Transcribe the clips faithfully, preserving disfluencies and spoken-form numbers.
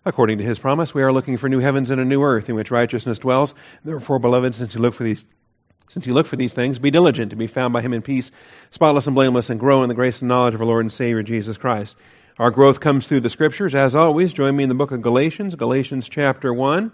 According to his promise, we are looking for new heavens and a new earth in which righteousness dwells. Therefore, beloved, since you look for these Since you look for these things, be diligent to be found by him in peace, spotless and blameless, and grow in the grace and knowledge of our Lord and Savior, Jesus Christ. Our growth comes through the Scriptures. As always, join me in the book of Galatians, Galatians chapter one.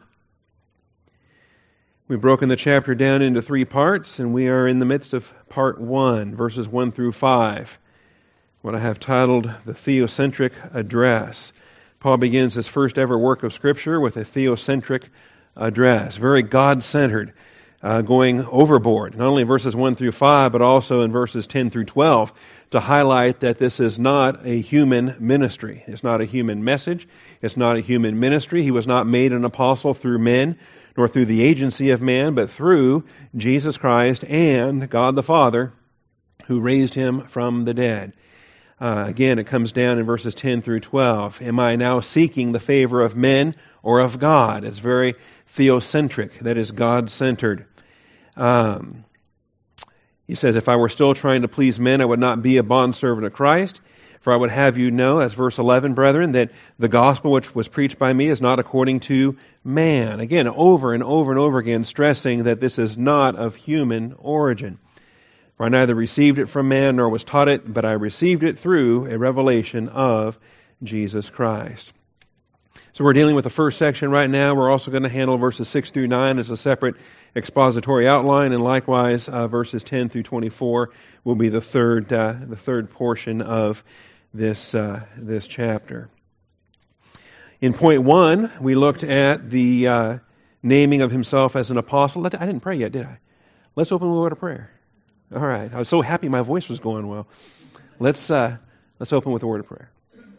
We've broken the chapter down into three parts, and we are in the midst of part one, verses one through five, what I have titled the Theocentric Address. Paul begins his first ever work of Scripture with a theocentric address, very God-centered. Uh, going overboard, not only in verses one through five, but also in verses ten through twelve, to highlight that this is not a human ministry. It's not a human message. It's not a human ministry. He was not made an apostle through men, nor through the agency of man, but through Jesus Christ and God the Father, who raised him from the dead. Uh, again, it comes down in verses ten through twelve. Am I now seeking the favor of men or of God? It's very theocentric, that is God-centered. Um, he says, if I were still trying to please men, I would not be a bondservant of Christ. For I would have you know, as verse eleven, brethren, that the gospel which was preached by me is not according to man. Again, over and over and over again, stressing that this is not of human origin. For I neither received it from man nor was taught it, but I received it through a revelation of Jesus Christ. So we're dealing with the first section right now. We're also going to handle verses six through nine as a separate expository outline, and likewise uh, verses ten through twenty-four will be the third uh, the third portion of this uh, this chapter. In point one, we looked at the uh, naming of himself as an apostle. I didn't pray yet, did I? Let's open with a word of prayer. All right. I was so happy my voice was going well. Let's uh, let's open with a word of prayer.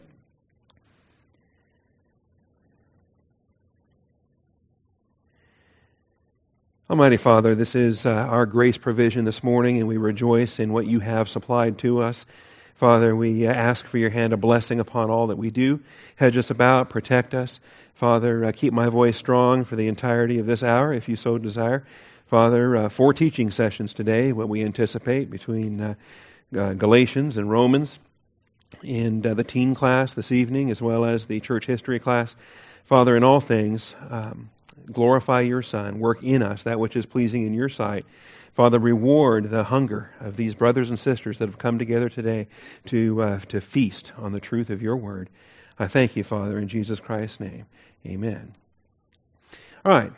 Almighty Father, this is uh, our grace provision this morning, and we rejoice in what you have supplied to us. Father, we uh, ask for your hand of blessing upon all that we do. Hedge us about, protect us. Father, uh, keep my voice strong for the entirety of this hour, if you so desire. Father, uh, four teaching sessions today, what we anticipate between uh, uh, Galatians and Romans, and uh, the teen class this evening, as well as the church history class. Father, in all things, um, glorify your Son. Work in us that which is pleasing in your sight. Father, reward the hunger of these brothers and sisters that have come together today to uh, to feast on the truth of your word. I thank you, Father, in Jesus Christ's name. Amen. All right.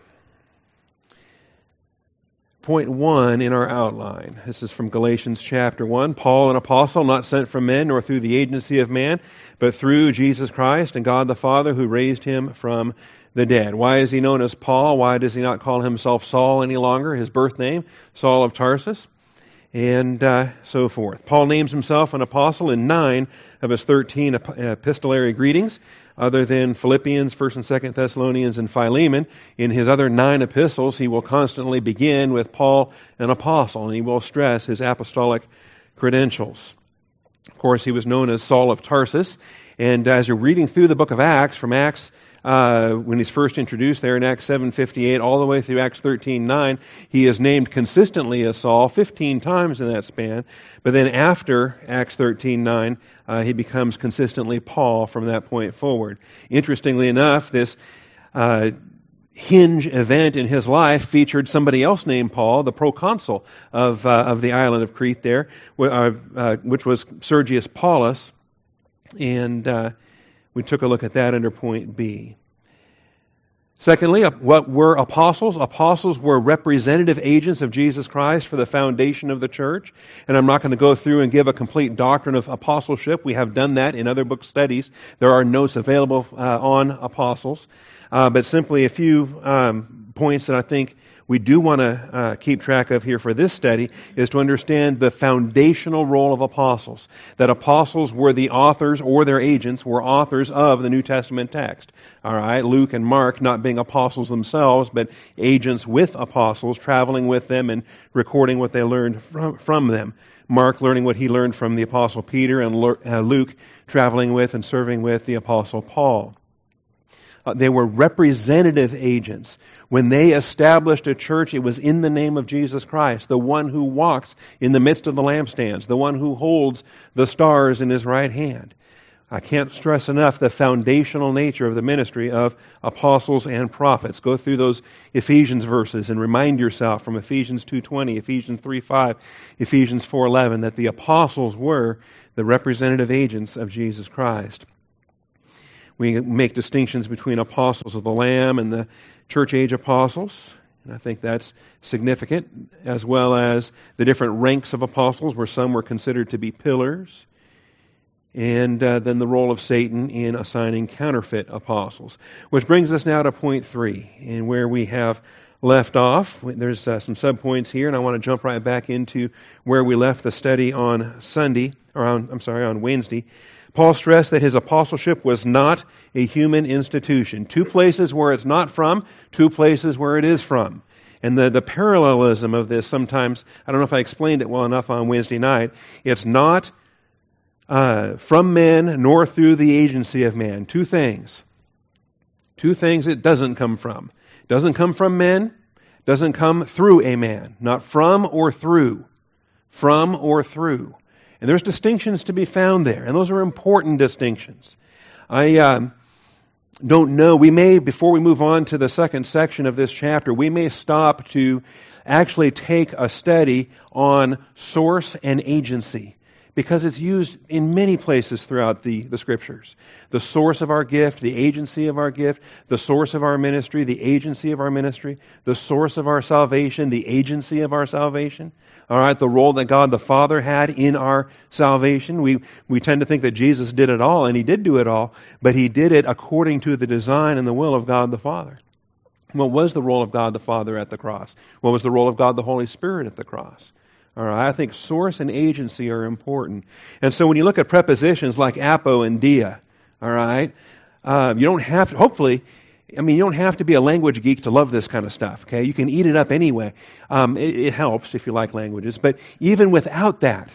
Point one in our outline. This is from Galatians chapter one. Paul, an apostle, not sent from men nor through the agency of man, but through Jesus Christ and God the Father who raised him from the dead. Why is he known as Paul? Why does he not call himself Saul any longer? His birth name, Saul of Tarsus, and uh, so forth. Paul names himself an apostle in nine of his thirteen epistolary greetings, other than Philippians, First and Second Thessalonians, and Philemon. In his other nine epistles, he will constantly begin with Paul, an apostle, and he will stress his apostolic credentials. Of course, he was known as Saul of Tarsus, and as you're reading through the book of Acts, from Acts Uh, when he's first introduced there in Acts seven fifty-eight all the way through Acts thirteen nine, he is named consistently as Saul fifteen times in that span. But then after Acts thirteen nine, uh, he becomes consistently Paul from that point forward. Interestingly enough, this uh, hinge event in his life featured somebody else named Paul, the proconsul of uh, of the island of Crete there, uh, uh, which was Sergius Paulus, and uh, we took a look at that under point B. Secondly, what were apostles? Apostles were representative agents of Jesus Christ for the foundation of the church. And I'm not going to go through and give a complete doctrine of apostleship. We have done that in other book studies. There are notes available uh, on apostles. Uh, but simply a few um, points that I think we do want to uh, keep track of here for this study is to understand the foundational role of apostles. That apostles were the authors, or their agents were authors of the New Testament text. All right, Luke and Mark not being apostles themselves, but agents with apostles, traveling with them and recording what they learned from, from them. Mark learning what he learned from the Apostle Peter, and uh, Luke traveling with and serving with the Apostle Paul. Uh, they were representative agents. When they established a church, it was in the name of Jesus Christ, the one who walks in the midst of the lampstands, the one who holds the stars in his right hand. I can't stress enough the foundational nature of the ministry of apostles and prophets. Go through those Ephesians verses and remind yourself from Ephesians two twenty, Ephesians three five, Ephesians four eleven that the apostles were the representative agents of Jesus Christ. We make distinctions between apostles of the Lamb and the church age apostles. And I think that's significant, as well as the different ranks of apostles, where some were considered to be pillars. And uh, then the role of Satan in assigning counterfeit apostles. Which brings us now to point three, and where we have left off. There's uh, some subpoints here, and I want to jump right back into where we left the study on Sunday, or on, I'm sorry, on Wednesday. Paul stressed that his apostleship was not a human institution. Two places where it's not from, two places where it is from. And the, the parallelism of this sometimes, I don't know if I explained it well enough on Wednesday night, it's not Uh, from men, nor through the agency of man. Two things. Two things it doesn't come from. It doesn't come from men, doesn't come through a man. Not from or through. From or through. And there's distinctions to be found there, and those are important distinctions. I um, don't know, we may, before we move on to the second section of this chapter, we may stop to actually take a study on source and agency, because it's used in many places throughout the, the Scriptures. The source of our gift, the agency of our gift, the source of our ministry, the agency of our ministry, the source of our salvation, the agency of our salvation. All right, the role that God the Father had in our salvation. We, we tend to think that Jesus did it all, and He did do it all, but He did it according to the design and the will of God the Father. What was the role of God the Father at the cross? What was the role of God the Holy Spirit at the cross? All right, I think source and agency are important. And so when you look at prepositions like apo and dia, all right, um, you don't have to, hopefully, I mean, you don't have to be a language geek to love this kind of stuff, okay? You can eat it up anyway. Um, it, it helps if you like languages. But even without that,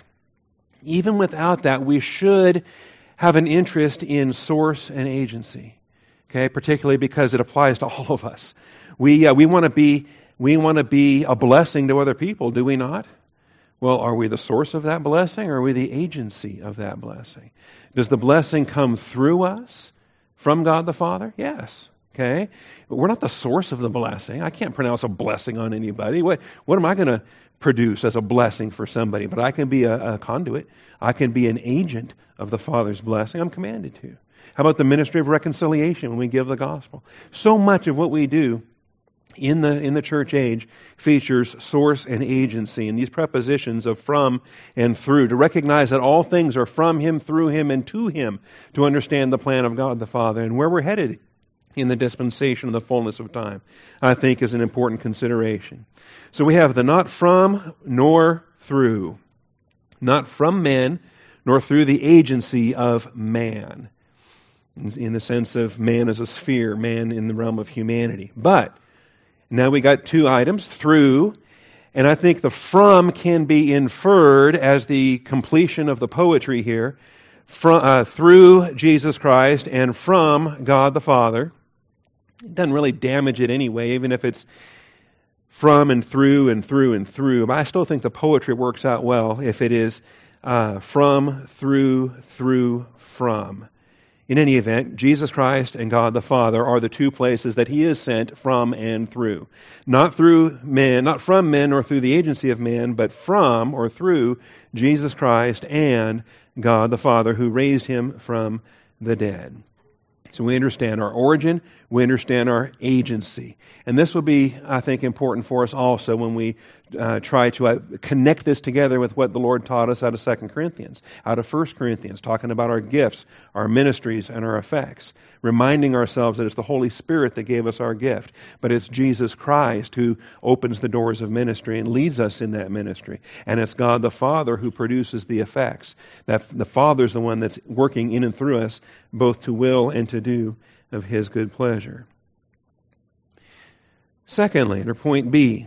even without that, we should have an interest in source and agency, okay? Particularly because it applies to all of us. We, uh, we want to be, we want to be a blessing to other people, do we not? Well, are we the source of that blessing, or are we the agency of that blessing? Does the blessing come through us from God the Father? Yes. Okay? But we're not the source of the blessing. I can't pronounce a blessing on anybody. What, what am I going to produce as a blessing for somebody? But I can be a, a conduit. I can be an agent of the Father's blessing. I'm commanded to. How about the ministry of reconciliation when we give the gospel? So much of what we do in the in the church age features source and agency, and these prepositions of from and through, to recognize that all things are from Him, through Him, and to Him, to understand the plan of God the Father and where we're headed in the dispensation of the fullness of time, I think is an important consideration. So we have the not from nor through. Not from men, nor through the agency of man, in the sense of man as a sphere, man in the realm of humanity. But now we got two items, through, and I think the from can be inferred as the completion of the poetry here, from, uh, through Jesus Christ and from God the Father. It doesn't really damage it anyway, even if it's from and through and through and through. But I still think the poetry works out well if it is uh, from, through, through, from. In any event, Jesus Christ and God the Father are the two places that He is sent from and through. Not through men, not from men or through the agency of man, but from or through Jesus Christ and God the Father, who raised Him from the dead. So we understand our origin, we understand our agency. And this will be, I think, important for us also when we uh, try to uh, connect this together with what the Lord taught us out of Second Corinthians, out of First Corinthians, talking about our gifts, our ministries, and our effects, reminding ourselves that it's the Holy Spirit that gave us our gift, but it's Jesus Christ who opens the doors of ministry and leads us in that ministry. And it's God the Father who produces the effects. That the Father's the one that's working in and through us, both to will and to do of His good pleasure. Secondly, or point B,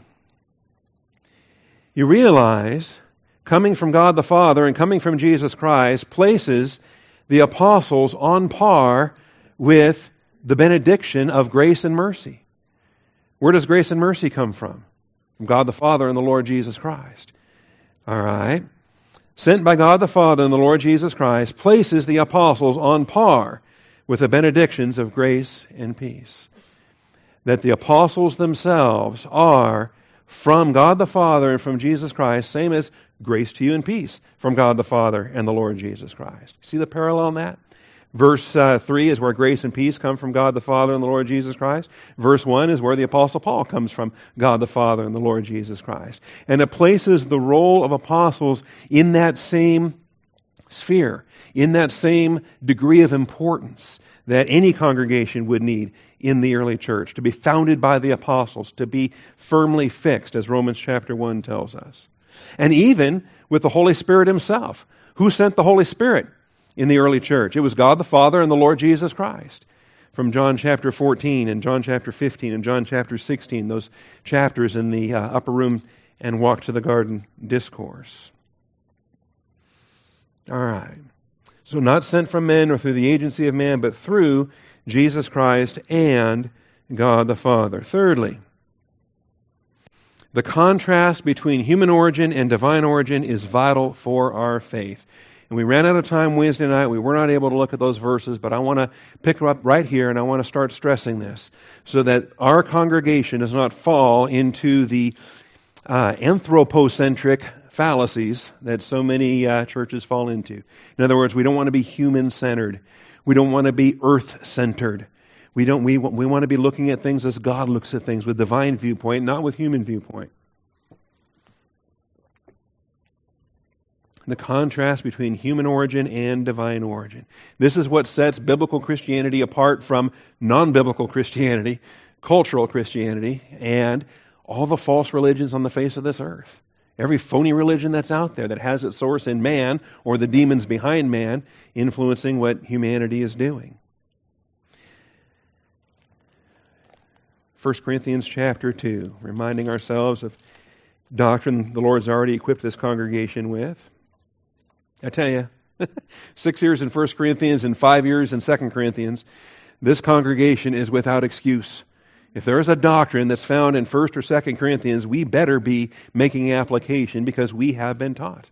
you realize coming from God the Father and coming from Jesus Christ places the apostles on par with the benediction of grace and mercy. Where does grace and mercy come from? From God the Father and the Lord Jesus Christ. All right. sent by God the Father and the Lord Jesus Christ, places the apostles on par with the benedictions of grace and peace. That the apostles themselves are from God the Father and from Jesus Christ, same as grace to you and peace from God the Father and the Lord Jesus Christ. See the parallel in that? Verse uh, three is where grace and peace come from God the Father and the Lord Jesus Christ. Verse one is where the Apostle Paul comes from God the Father and the Lord Jesus Christ. And it places the role of apostles in that same sphere, in that same degree of importance that any congregation would need in the early church, to be founded by the apostles, to be firmly fixed, as Romans chapter one tells us. And even with the Holy Spirit himself. Who sent the Holy Spirit in the early church? It was God the Father and the Lord Jesus Christ. From John chapter fourteen and John chapter fifteen and John chapter sixteen, those chapters in the uh, upper room and walk to the garden discourse. All right. So not sent from men or through the agency of man, but through Jesus Christ and God the Father. Thirdly, the contrast between human origin and divine origin is vital for our faith. And we ran out of time Wednesday night. We were not able to look at those verses, but I want to pick up right here and I want to start stressing this so that our congregation does not fall into the uh, anthropocentric fallacies that so many uh, churches fall into. In other words, we don't want to be human-centered. We don't want to be earth-centered. We don't. We we want to be looking at things as God looks at things, with divine viewpoint, not with human viewpoint. The contrast between human origin and divine origin. This is what sets biblical Christianity apart from non-biblical Christianity, cultural Christianity, and all the false religions on the face of this earth. Every phony religion that's out there that has its source in man or the demons behind man influencing what humanity is doing. First Corinthians chapter two, reminding ourselves of doctrine the Lord's already equipped this congregation with. I tell you, six years in First Corinthians and five years in Second Corinthians, this congregation is without excuse. If there is a doctrine that's found in First or Second Corinthians, we better be making application because we have been taught.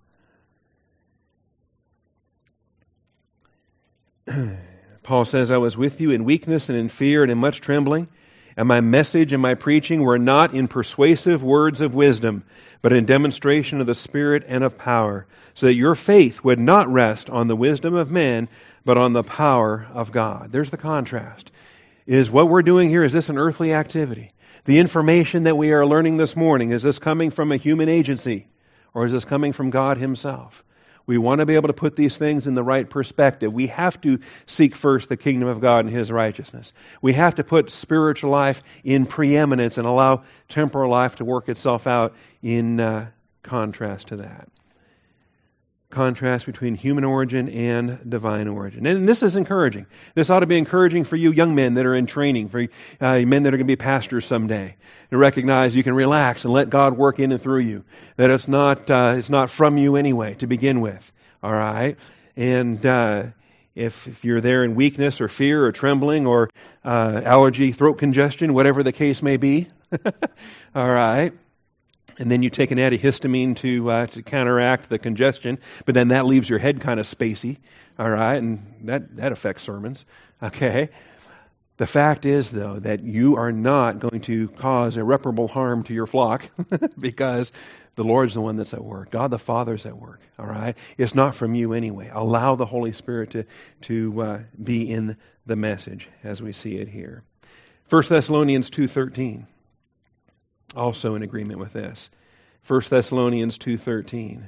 Paul says, I was with you in weakness and in fear and in much trembling. And my message and my preaching were not in persuasive words of wisdom, but in demonstration of the Spirit and of power, so that your faith would not rest on the wisdom of men, but on the power of God. There's the contrast. Is what we're doing here, is this an earthly activity? The information that we are learning this morning, is this coming from a human agency, or is this coming from God himself? We want to be able to put these things in the right perspective. We have to seek first the kingdom of God and his righteousness. We have to put spiritual life in preeminence and allow temporal life to work itself out in uh, contrast to that. Contrast between human origin and divine origin. And this is encouraging. This ought to be encouraging for you young men that are in training, for uh, men that are going to be pastors someday, to recognize you can relax and let God work in and through you. That it's not uh, it's not from you anyway to begin with. All right? And uh, if, if you're there in weakness or fear or trembling or uh, allergy, throat congestion, whatever the case may be, all right, and then you take an antihistamine to uh, to counteract the congestion, but then that leaves your head kind of spacey, all right, and that, that affects sermons, okay? The fact is, though, that you are not going to cause irreparable harm to your flock because the Lord's the one that's at work. God the Father's at work, all right? It's not from you anyway. Allow the Holy Spirit to, to uh, be in the message as we see it here. First Thessalonians two thirteen. Also in agreement with this. First Thessalonians two thirteen.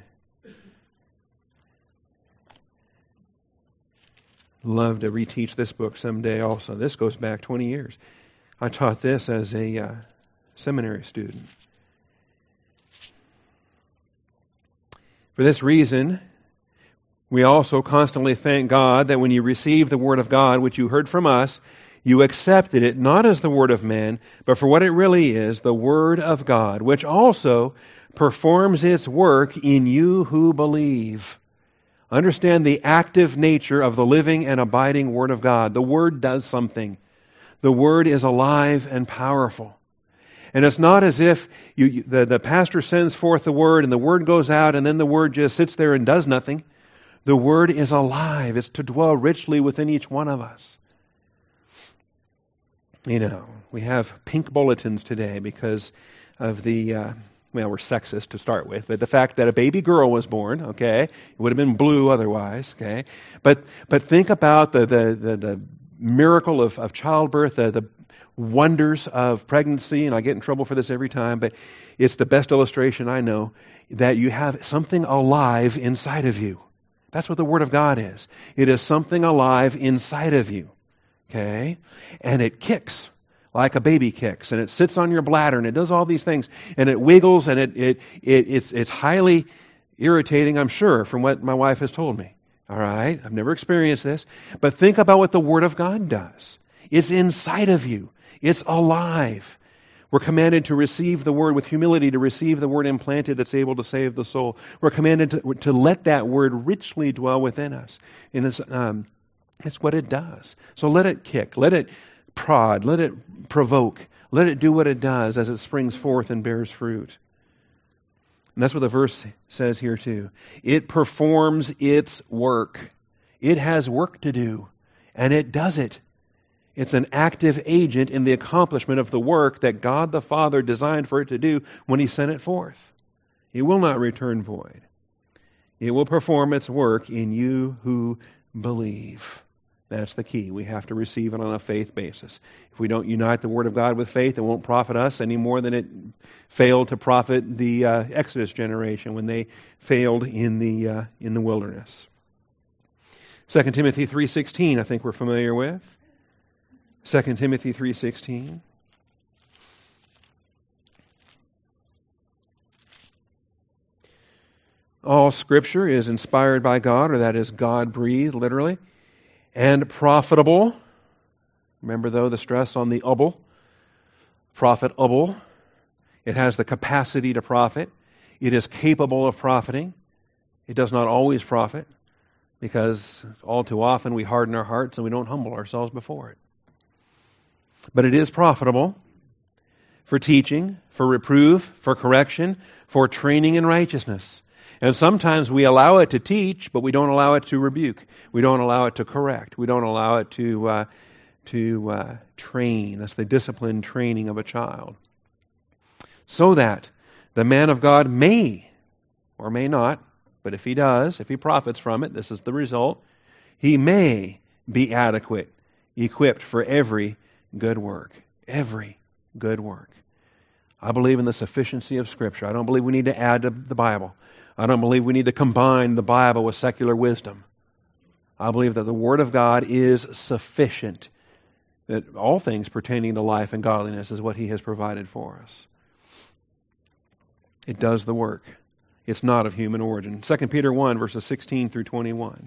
Love to reteach this book someday also. This goes back twenty years. I taught this as a uh, seminary student. For this reason, we also constantly thank God that when you received the Word of God, which you heard from us, you accepted it not as the word of man, but for what it really is, the Word of God, which also performs its work in you who believe. Understand the active nature of the living and abiding Word of God. The Word does something. The Word is alive and powerful. And it's not as if you, you, the, the pastor sends forth the word and the word goes out and then the word just sits there and does nothing. The word is alive. It's to dwell richly within each one of us. You know, we have pink bulletins today because of the, uh, well, we're sexist to start with, but the fact that a baby girl was born, okay, it would have been blue otherwise, okay. But but think about the the the, the miracle of, of childbirth, the, the wonders of pregnancy, and I get in trouble for this every time, but it's the best illustration I know that you have something alive inside of you. That's what the Word of God is. It is something alive inside of you. Okay? And it kicks like a baby kicks, and it sits on your bladder, and it does all these things, and it wiggles, and it, it, it it's it's highly irritating, I'm sure, from what my wife has told me. All right? I've never experienced this. But think about what the Word of God does. It's inside of you. It's alive. We're commanded to receive the Word with humility, to receive the Word implanted that's able to save the soul. We're commanded to, to let that Word richly dwell within us. And it's, um, it's what it does. So let it kick, let it prod, let it provoke, let it do what it does as it springs forth and bears fruit. And that's what the verse says here too. It performs its work. It has work to do, and it does it. It's an active agent in the accomplishment of the work that God the Father designed for it to do when He sent it forth. It will not return void. It will perform its work in you who believe. That's the key. We have to receive it on a faith basis. If we don't unite the Word of God with faith, it won't profit us any more than it failed to profit the uh, Exodus generation when they failed in the uh, in the wilderness. Second Timothy three sixteen, I think we're familiar with. Second Timothy three sixteen. All Scripture is inspired by God, or that is God-breathed, literally, and profitable. Remember, though, the stress on the ubble. Profitable. It has the capacity to profit. It is capable of profiting. It does not always profit, because all too often we harden our hearts and we don't humble ourselves before it. But it is profitable for teaching, for reproof, for correction, for training in righteousness. And sometimes we allow it to teach, but we don't allow it to rebuke. We don't allow it to correct. We don't allow it to uh, to uh, train. That's the disciplined training of a child. So that the man of God may, or may not, but if he does, if he profits from it, this is the result, he may be adequate, equipped for every good work. Every good work. I believe in the sufficiency of Scripture. I don't believe we need to add to the Bible. I don't believe we need to combine the Bible with secular wisdom. I believe that the Word of God is sufficient. That all things pertaining to life and godliness is what He has provided for us. It does the work. It's not of human origin. Second Peter one, verses sixteen through twenty-one.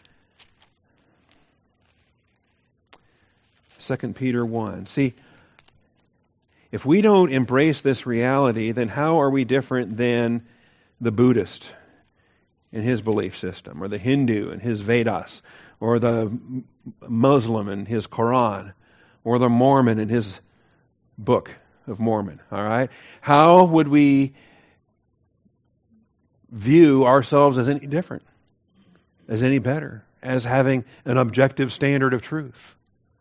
Second Peter one. See, if we don't embrace this reality, then how are we different than the Buddhist in his belief system, or the Hindu and his Vedas, or the Muslim and his Quran, or the Mormon and his Book of Mormon? All right? How would we view ourselves as any different, as any better, as having an objective standard of truth?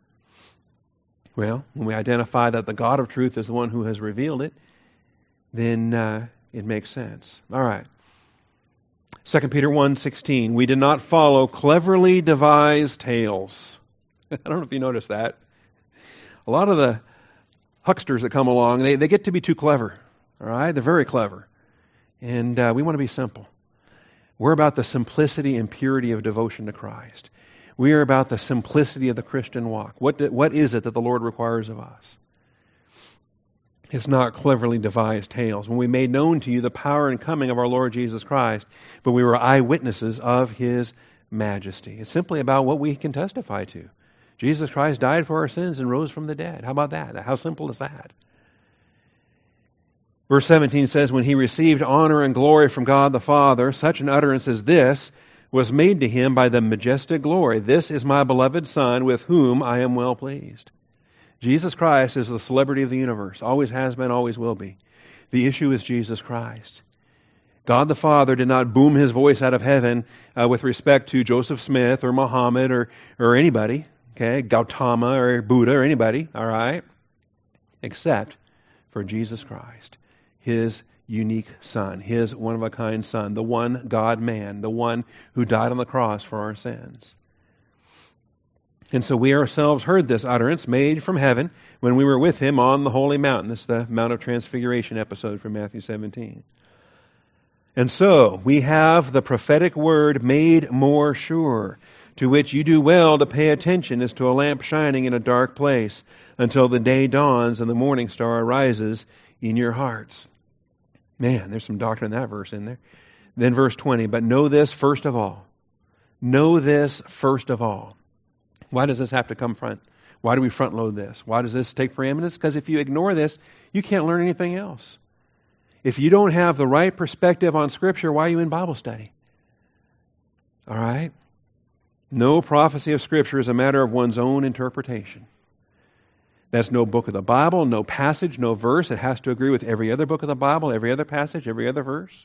Well, when we identify that the God of truth is the one who has revealed it, then uh, it makes sense. All right. Second Peter one sixteen. We did not follow cleverly devised tales. I don't know if you noticed that. A lot of the hucksters that come along, they, they get to be too clever. All right? They're very clever. And uh, we want to be simple. We're about the simplicity and purity of devotion to Christ. We are about the simplicity of the Christian walk. What do, what is it that the Lord requires of us? It's not cleverly devised tales. When we made known to you the power and coming of our Lord Jesus Christ, but we were eyewitnesses of His majesty. It's simply about what we can testify to. Jesus Christ died for our sins and rose from the dead. How about that? How simple is that? Verse seventeen says, when He received honor and glory from God the Father, such an utterance as this was made to Him by the majestic glory. This is my beloved Son, with whom I am well pleased. Jesus Christ is the celebrity of the universe. Always has been, always will be. The issue is Jesus Christ. God the Father did not boom his voice out of heaven uh, with respect to Joseph Smith or Muhammad or, or anybody, okay, Gautama or Buddha or anybody, all right, except for Jesus Christ, his unique Son, his one-of-a-kind Son, the one God-man, the one who died on the cross for our sins. And so we ourselves heard this utterance made from heaven when we were with him on the holy mountain. This is the Mount of Transfiguration episode from Matthew seventeen. And so we have the prophetic word made more sure, to which you do well to pay attention as to a lamp shining in a dark place until the day dawns and the morning star arises in your hearts. Man, there's some doctrine in that verse in there. Then verse twenty, but know this first of all. Know this first of all. Why does this have to come front? Why do we front load this? Why does this take preeminence? Because if you ignore this, you can't learn anything else. If you don't have the right perspective on Scripture, why are you in Bible study? All right? No prophecy of Scripture is a matter of one's own interpretation. That's no book of the Bible, no passage, no verse. It has to agree with every other book of the Bible, every other passage, every other verse.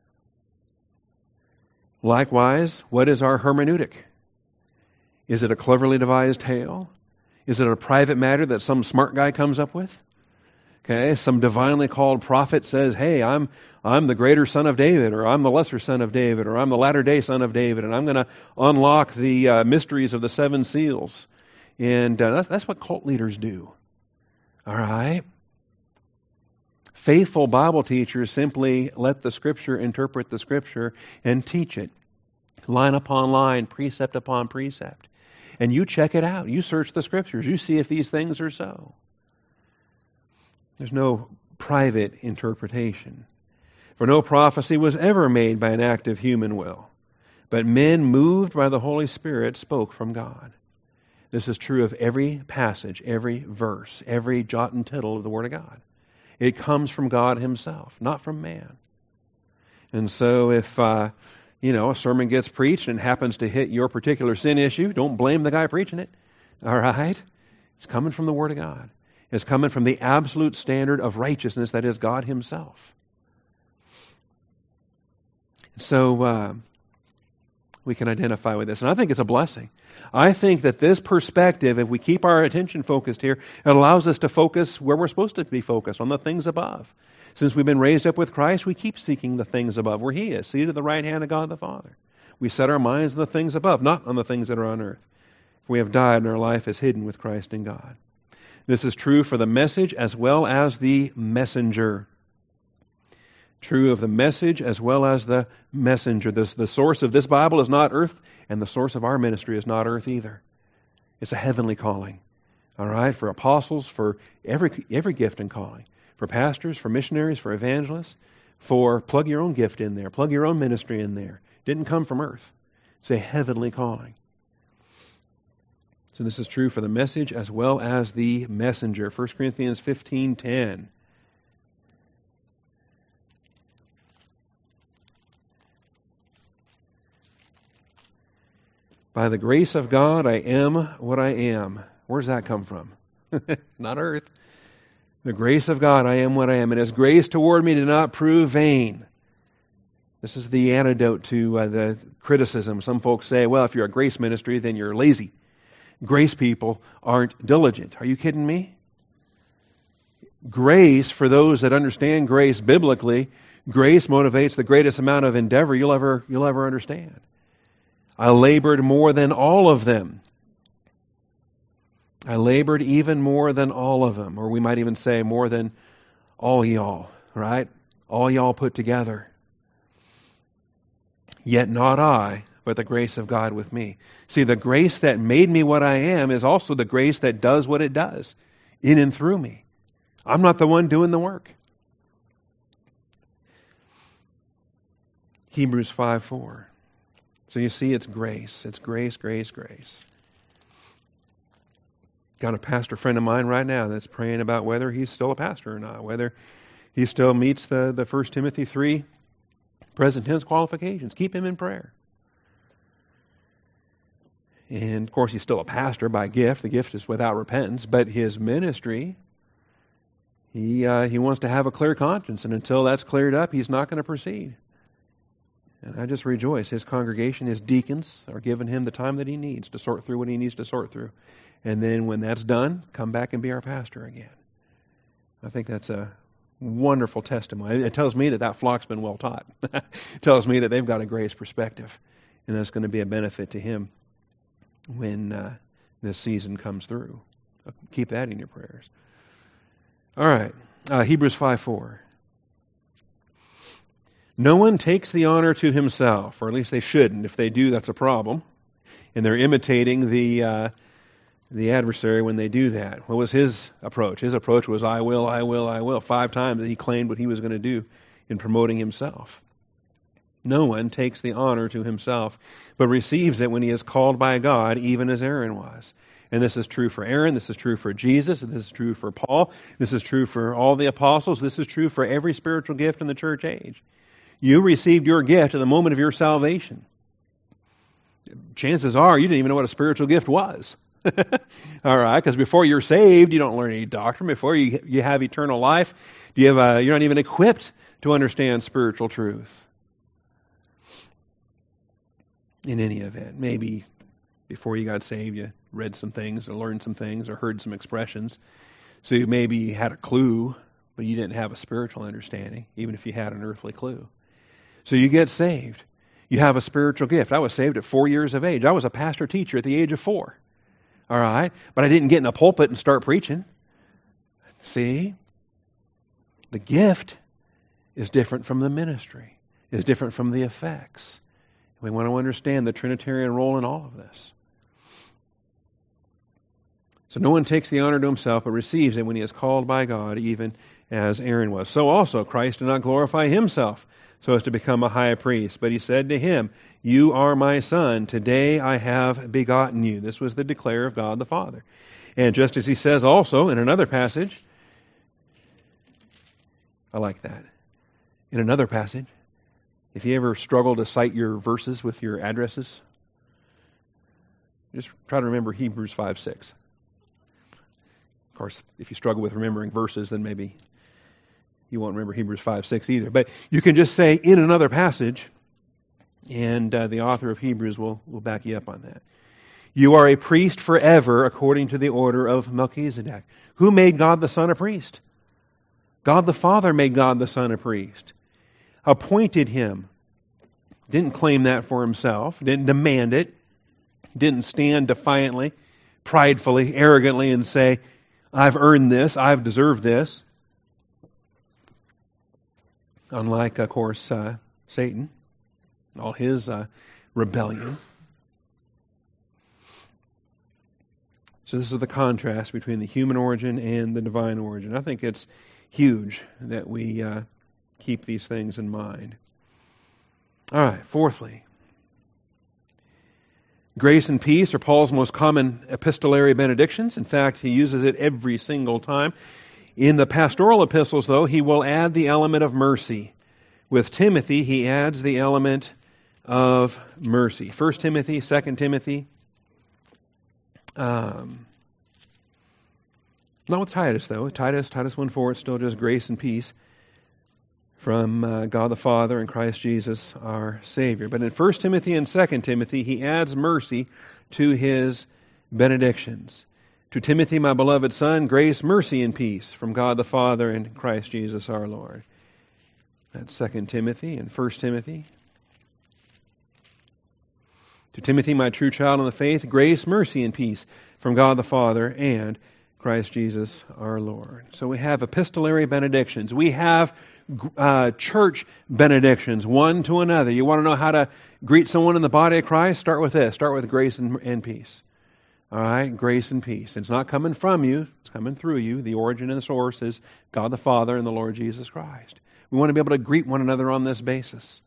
Likewise, what is our hermeneutic? Is it a cleverly devised tale? Is it a private matter that some smart guy comes up with? Okay, some divinely called prophet says, hey, I'm I'm the greater son of David, or I'm the lesser son of David, or I'm the latter-day son of David, and I'm going to unlock the uh, mysteries of the seven seals. And uh, that's, that's what cult leaders do. All right? Faithful Bible teachers simply let the Scripture interpret the Scripture and teach it, line upon line, precept upon precept. And you check it out. You search the Scriptures. You see if these things are so. There's no private interpretation. For no prophecy was ever made by an act of human will, but men moved by the Holy Spirit spoke from God. This is true of every passage, every verse, every jot and tittle of the Word of God. It comes from God himself, not from man. And so if, uh, you know, a sermon gets preached and happens to hit your particular sin issue, don't blame the guy preaching it. All right? It's coming from the Word of God. It's coming from the absolute standard of righteousness that is God himself. So uh, we can identify with this. And I think it's a blessing. I think that this perspective, if we keep our attention focused here, it allows us to focus where we're supposed to be focused, on the things above. Since we've been raised up with Christ, we keep seeking the things above, where he is, seated at the right hand of God the Father. We set our minds on the things above, not on the things that are on earth. For we have died and our life is hidden with Christ in God. This is true for the message as well as the messenger. True of the message as well as the messenger. This, the source of this Bible is not earth, and the source of our ministry is not earth either. It's a heavenly calling. All right? For apostles, for every every gift and calling. For pastors, for missionaries, for evangelists. For plug your own gift in there. Plug your own ministry in there. Didn't come from earth. It's a heavenly calling. So this is true for the message as well as the messenger. First Corinthians fifteen ten. By the grace of God, I am what I am. Where does that come from? Not earth. The grace of God, I am what I am. And his grace toward me did not prove vain. This is the antidote to uh, the criticism. Some folks say, well, if you're a grace ministry, then you're lazy. Grace people aren't diligent. Are you kidding me? Grace, for those that understand grace biblically, grace motivates the greatest amount of endeavor you'll ever, you'll ever understand. I labored more than all of them. I labored even more than all of them. Or we might even say more than all y'all, right? All y'all put together. Yet not I, but the grace of God with me. See, the grace that made me what I am is also the grace that does what it does in and through me. I'm not the one doing the work. Hebrews five four. So you see, it's grace. It's grace, grace, grace. Got a pastor friend of mine right now that's praying about whether he's still a pastor or not, whether he still meets the, the First Timothy three present tense qualifications. Keep him in prayer. And of course, he's still a pastor by gift. The gift is without repentance. But his ministry, he uh, he wants to have a clear conscience. And until that's cleared up, he's not going to proceed. And I just rejoice. His congregation, his deacons, are giving him the time that he needs to sort through what he needs to sort through. And then when that's done, come back and be our pastor again. I think that's a wonderful testimony. It tells me that that flock's been well taught. It tells me that they've got a grace perspective. And that's going to be a benefit to him when uh, this season comes through. Keep that in your prayers. All right. Uh, Hebrews five four. No one takes the honor to himself, or at least they shouldn't. If they do, that's a problem. And they're imitating the uh, the adversary when they do that. What was his approach? His approach was, I will, I will, I will. Five times he claimed what he was going to do in promoting himself. No one takes the honor to himself, but receives it when he is called by God, even as Aaron was. And this is true for Aaron, this is true for Jesus, and this is true for Paul, this is true for all the apostles, this is true for every spiritual gift in the church age. You received your gift at the moment of your salvation. Chances are you didn't even know what a spiritual gift was. All right, because before you're saved, you don't learn any doctrine. Before you you have eternal life, you have a, you're not even equipped to understand spiritual truth. In any event, maybe before you got saved, you read some things or learned some things or heard some expressions. So you maybe had a clue, but you didn't have a spiritual understanding, even if you had an earthly clue. So you get saved. You have a spiritual gift. I was saved at four years of age. I was a pastor teacher at the age of four. All right? But I didn't get in a pulpit and start preaching. See? The gift is different from the ministry, is different from the effects. We want to understand the Trinitarian role in all of this. So no one takes the honor to himself, but receives it when he is called by God, even as Aaron was. So also Christ did not glorify himself so as to become a high priest, but he said to him, you are my son, today I have begotten you. This was the declare of God the Father. And just as he says also in another passage, I like that, in another passage, if you ever struggle to cite your verses with your addresses, just try to remember Hebrews five six. Of course, if you struggle with remembering verses, then maybe you won't remember Hebrews five six either. But you can just say in another passage, and uh, the author of Hebrews will, will back you up on that. You are a priest forever according to the order of Melchizedek. Who made God the Son a priest? God the Father made God the Son a priest. Appointed him. Didn't claim that for himself. Didn't demand it. Didn't stand defiantly, pridefully, arrogantly and say, I've earned this, I've deserved this. Unlike, of course, uh, Satan, all his uh, rebellion. So this is the contrast between the human origin and the divine origin. I think it's huge that we uh, keep these things in mind. All right, fourthly, grace and peace are Paul's most common epistolary benedictions. In fact, he uses it every single time. In the pastoral epistles, though, he will add the element of mercy. With Timothy, he adds the element of mercy. First Timothy, Second Timothy. Um, not with Titus, though. Titus, Titus one four, it's still just grace and peace from uh, God the Father and Christ Jesus, our Savior. But in First Timothy and Second Timothy, he adds mercy to his benedictions. To Timothy, my beloved son, grace, mercy, and peace from God the Father and Christ Jesus our Lord. That's Second Timothy and First Timothy. To Timothy, my true child in the faith, grace, mercy, and peace from God the Father and Christ Jesus our Lord. So we have epistolary benedictions. We have uh, church benedictions, one to another. You want to know how to greet someone in the body of Christ? Start with this. Start with grace and, and peace. All right, grace and peace. It's not coming from you, it's coming through you. The origin and the source is God the Father and the Lord Jesus Christ. We want to be able to greet one another on this basis.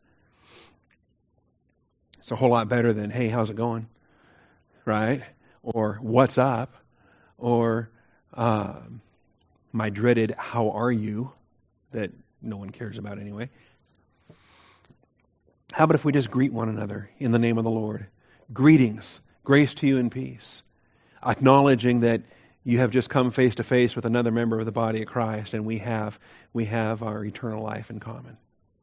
It's a whole lot better than, hey, how's it going? Right? Or, what's up? Or, uh, my dreaded, how are you? That no one cares about anyway. How about if we just greet one another in the name of the Lord? Greetings. Grace to you and peace. Acknowledging that you have just come face to face with another member of the body of Christ, and we have we have our eternal life in common.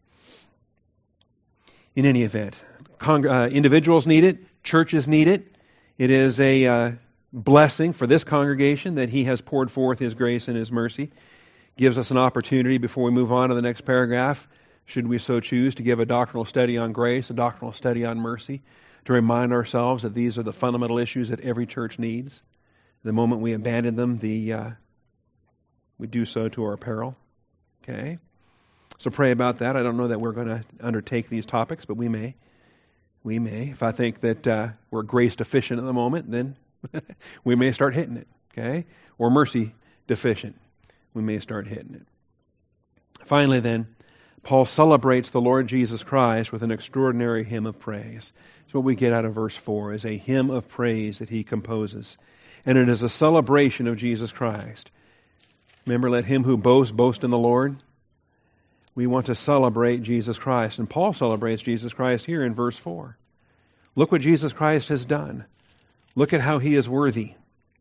In any event, con- uh, individuals need it, churches need it. It is a uh, blessing for this congregation that He has poured forth His grace and His mercy. Gives us an opportunity before we move on to the next paragraph, should we so choose, to give a doctrinal study on grace, a doctrinal study on mercy, to remind ourselves that these are the fundamental issues that every church needs. The moment we abandon them, the uh, we do so to our peril. Okay? So pray about that. I don't know that we're going to undertake these topics, but we may. We may. If I think that uh, we're grace deficient at the moment, then we may start hitting it. Okay? Or mercy deficient. We may start hitting it. Finally then, Paul celebrates the Lord Jesus Christ with an extraordinary hymn of praise. That's what we get out of verse four, is a hymn of praise that he composes. And it is a celebration of Jesus Christ. Remember, let him who boasts, boast in the Lord. We want to celebrate Jesus Christ. And Paul celebrates Jesus Christ here in verse four. Look what Jesus Christ has done. Look at how He is worthy.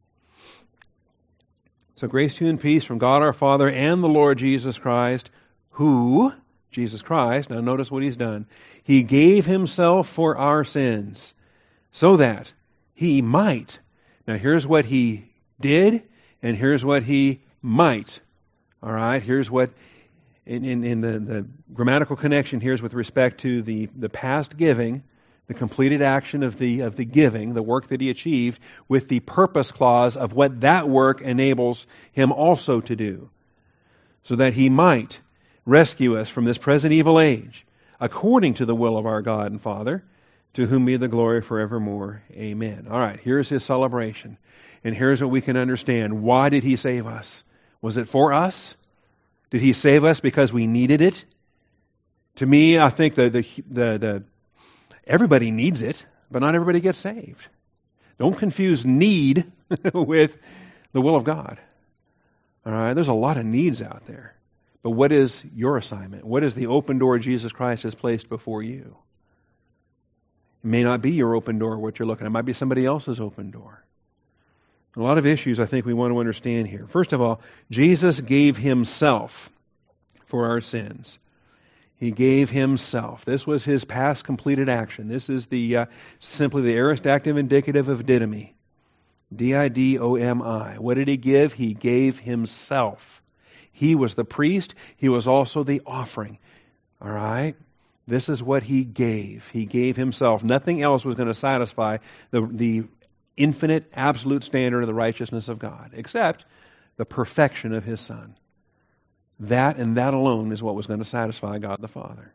So grace to you and peace from God our Father and the Lord Jesus Christ, who, Jesus Christ, now notice what He's done. He gave Himself for our sins, so that He might. Now here's what He did, and here's what He might. All right, here's what, in, in, in the, the grammatical connection here is with respect to the, the past giving, the completed action of the of the giving, the work that He achieved, with the purpose clause of what that work enables Him also to do, so that He might rescue us from this present evil age, according to the will of our God and Father, to whom be the glory forevermore. Amen. All right, here's His celebration, and here's what we can understand. Why did He save us? Was it for us? Did He save us because we needed it? To me, I think the the the, the everybody needs it, but not everybody gets saved. Don't confuse need with the will of God. All right, there's a lot of needs out there. But what is your assignment? What is the open door Jesus Christ has placed before you? It may not be your open door, what you're looking at. It might be somebody else's open door. A lot of issues I think we want to understand here. First of all, Jesus gave Himself for our sins. He gave Himself. This was His past completed action. This is the uh, simply the aorist active indicative of didomi. D I D O M I. What did He give? He gave Himself. He was the priest. He was also the offering. All right? This is what He gave. He gave Himself. Nothing else was going to satisfy the, the infinite, absolute standard of the righteousness of God, except the perfection of His Son. That and that alone is what was going to satisfy God the Father.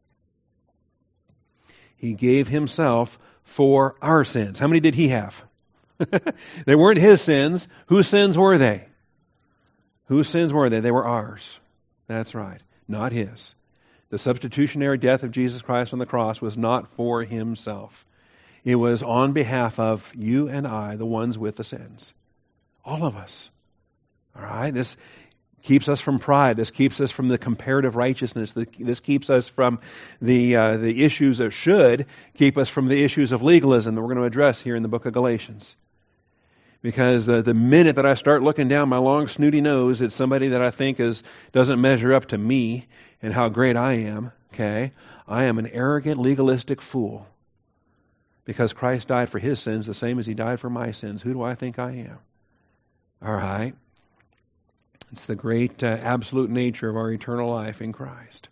He gave Himself for our sins. How many did He have? They weren't His sins. Whose sins were they? Whose sins were they? They were ours. That's right. Not His. The substitutionary death of Jesus Christ on the cross was not for Himself. It was on behalf of you and I, the ones with the sins. All of us. All right? This keeps us from pride. This keeps us from the comparative righteousness. This keeps us from the uh, the issues that should keep us from the issues of legalism that we're going to address here in the book of Galatians. Because the, the minute that I start looking down my long snooty nose at somebody that I think is doesn't measure up to me and how great I am, okay, I am an arrogant, legalistic fool. Because Christ died for His sins the same as He died for my sins. Who do I think I am? All right. It's the great uh, absolute nature of our eternal life in Christ.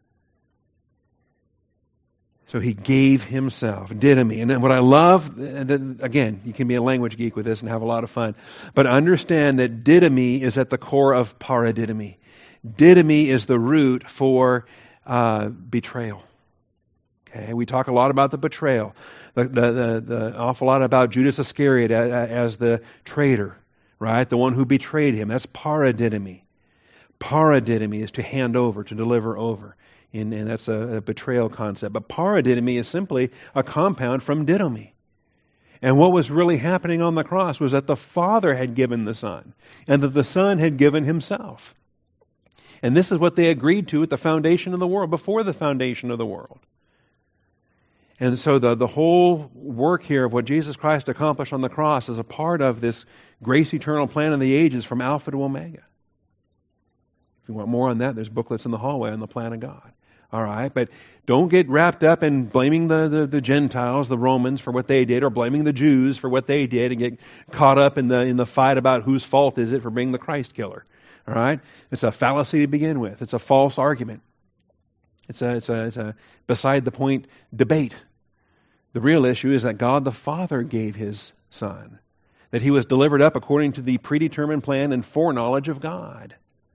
So He gave Himself, didomi. And what I love, again, you can be a language geek with this and have a lot of fun, but understand that didomi is at the core of paradidomi. Didomi is the root for uh, betrayal. Okay, we talk a lot about the betrayal, the, the, the, the awful lot about Judas Iscariot as, as the traitor, right? The one who betrayed Him. That's paradidomi. Paradidomi is to hand over, to deliver over. And, and that's a, a betrayal concept. But paradidomi is simply a compound from didomi. And what was really happening on the cross was that the Father had given the Son, and that the Son had given Himself. And this is what they agreed to at the foundation of the world, before the foundation of the world. And so the, the whole work here of what Jesus Christ accomplished on the cross is a part of this grace eternal plan of the ages from Alpha to Omega. If you want more on that, there's booklets in the hallway on the plan of God. All right, but don't get wrapped up in blaming the, the, the Gentiles, the Romans, for what they did, or blaming the Jews for what they did, and get caught up in the in the fight about whose fault is it for being the Christ killer. All right, it's a fallacy to begin with. It's a false argument. It's a it's a it's a beside the point debate. The real issue is that God the Father gave His Son, that He was delivered up according to the predetermined plan and foreknowledge of God.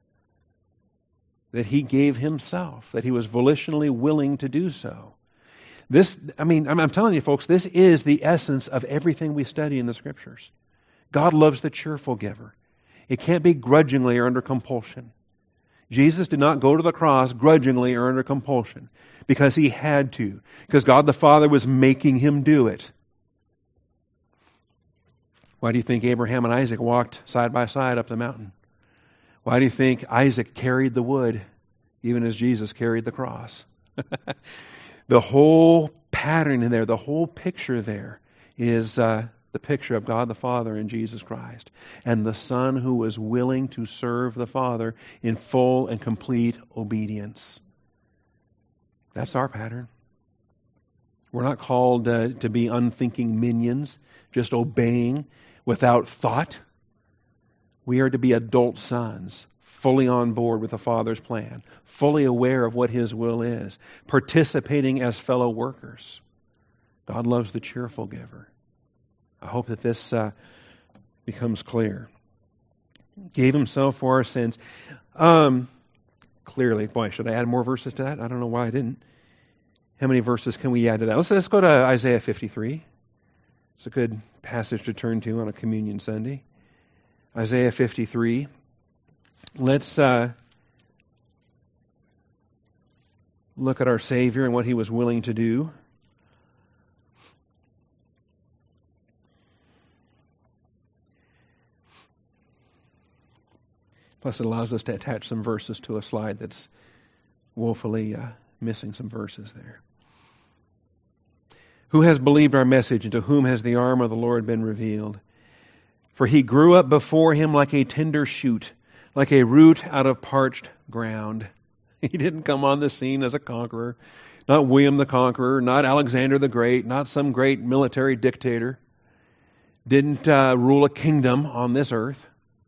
That He gave Himself, that He was volitionally willing to do so. This, I mean, I'm, I'm telling you folks, this is the essence of everything we study in the Scriptures. God loves the cheerful giver. It can't be grudgingly or under compulsion. Jesus did not go to the cross grudgingly or under compulsion because He had to, because God the Father was making Him do it. Why do you think Abraham and Isaac walked side by side up the mountain? Why do you think Isaac carried the wood, even as Jesus carried the cross? The whole pattern in there, the whole picture there is uh, the picture of God the Father and Jesus Christ, and the Son who was willing to serve the Father in full and complete obedience. That's our pattern. We're not called uh, to be unthinking minions, just obeying without thought. We are to be adult sons, fully on board with the Father's plan, fully aware of what His will is, participating as fellow workers. God loves the cheerful giver. I hope that this uh, becomes clear. Gave Himself for our sins. Um, clearly, boy, should I add more verses to that? I don't know why I didn't. How many verses can we add to that? Let's, let's go to Isaiah fifty-three. It's a good passage to turn to on a Communion Sunday. Isaiah fifty-three. Let's uh, look at our Savior and what He was willing to do. Plus, it allows us to attach some verses to a slide that's woefully uh, missing some verses there. Who has believed our message, and to whom has the arm of the Lord been revealed? For He grew up before Him like a tender shoot, like a root out of parched ground. He didn't come on the scene as a conqueror, not William the Conqueror, not Alexander the Great, not some great military dictator. Didn't uh, rule a kingdom on this earth.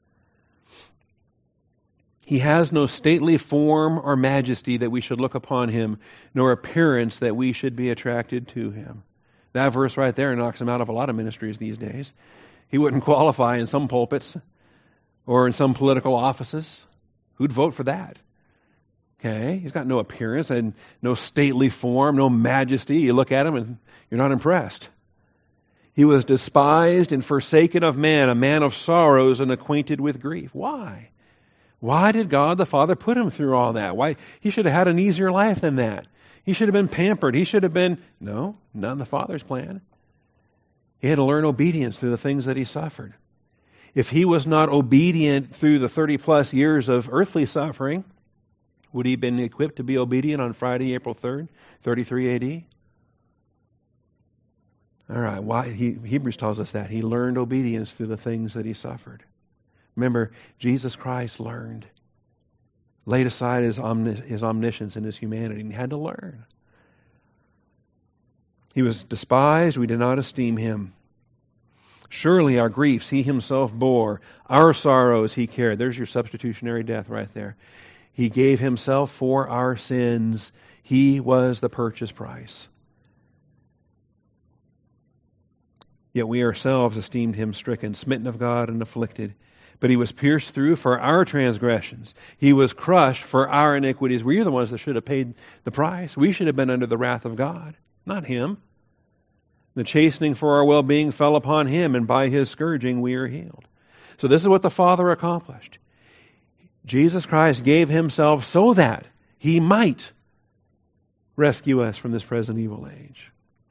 He has no stately form or majesty that we should look upon Him, nor appearance that we should be attracted to Him. That verse right there knocks Him out of a lot of ministries these days. He wouldn't qualify in some pulpits or in some political offices. Who'd vote for that? Okay, He's got no appearance and no stately form, no majesty. You look at Him and you're not impressed. He was despised and forsaken of man, a man of sorrows and acquainted with grief. Why? Why did God the Father put Him through all that? Why? He should have had an easier life than that. He should have been pampered. He should have been... No, not in the Father's plan. He had to learn obedience through the things that He suffered. If He was not obedient through the thirty plus years of earthly suffering, would He have been equipped to be obedient on Friday, April third, thirty-three A D? All right, why? He, Hebrews tells us that. He learned obedience through the things that He suffered. Remember, Jesus Christ learned, laid aside his, omnis- his omniscience and His humanity, and He had to learn. He was despised, we did not esteem Him. Surely our griefs He Himself bore, our sorrows He carried. There's your substitutionary death right there. He gave Himself for our sins. He was the purchase price. Yet we ourselves esteemed Him stricken, smitten of God, and afflicted. But He was pierced through for our transgressions. He was crushed for our iniquities. We're the ones that should have paid the price. We should have been under the wrath of God, not Him. The chastening for our well-being fell upon Him, and by His scourging we are healed. So this is what the Father accomplished. Jesus Christ gave Himself so that He might rescue us from this present evil age.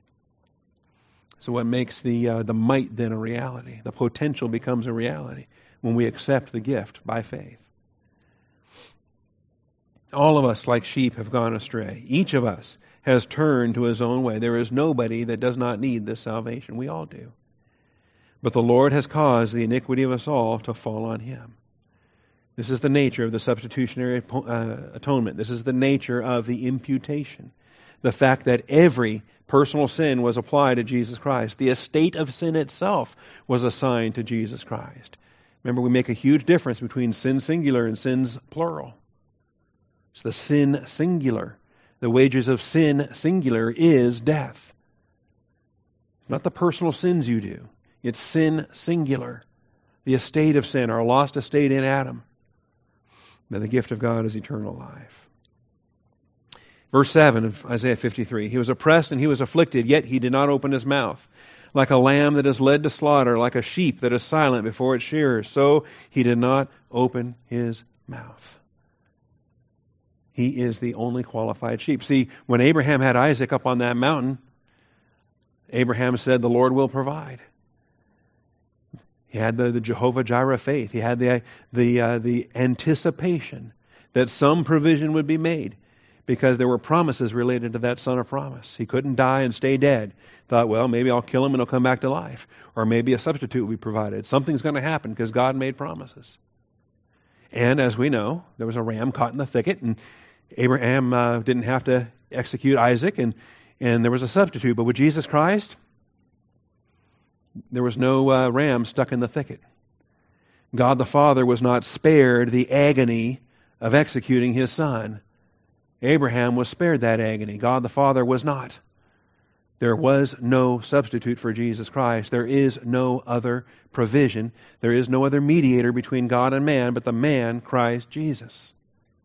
So what makes the uh, the might then a reality? The potential becomes a reality when we accept the gift by faith. All of us, like sheep, have gone astray. Each of us has turned to his own way. There is nobody that does not need this salvation. We all do. But the Lord has caused the iniquity of us all to fall on him. This is the nature of the substitutionary uh, atonement. This is the nature of the imputation. The fact that every personal sin was applied to Jesus Christ. The estate of sin itself was assigned to Jesus Christ. Remember, we make a huge difference between sin singular and sins plural. It's the sin singular. The wages of sin singular is death. Not the personal sins you do. It's sin singular. The estate of sin, our lost estate in Adam. But the gift of God is eternal life. Verse seven of Isaiah fifty-three, he was oppressed and he was afflicted, yet he did not open his mouth. Like a lamb that is led to slaughter, like a sheep that is silent before its shearers, so he did not open his mouth. He is the only qualified sheep. See, when Abraham had Isaac up on that mountain, Abraham said, the Lord will provide. He had the, the Jehovah Jireh faith. He had the, the, uh, the anticipation that some provision would be made because there were promises related to that son of promise. He couldn't die and stay dead. Thought, well, maybe I'll kill him and he'll come back to life. Or maybe a substitute will be provided. Something's going to happen because God made promises. And as we know, there was a ram caught in the thicket, and Abraham uh, didn't have to execute Isaac, and, and there was a substitute. But with Jesus Christ, there was no uh, ram stuck in the thicket. God the Father was not spared the agony of executing his Son. Abraham was spared that agony. God the Father was not. There was no substitute for Jesus Christ. There is no other provision. There is no other mediator between God and man but the man, Christ Jesus.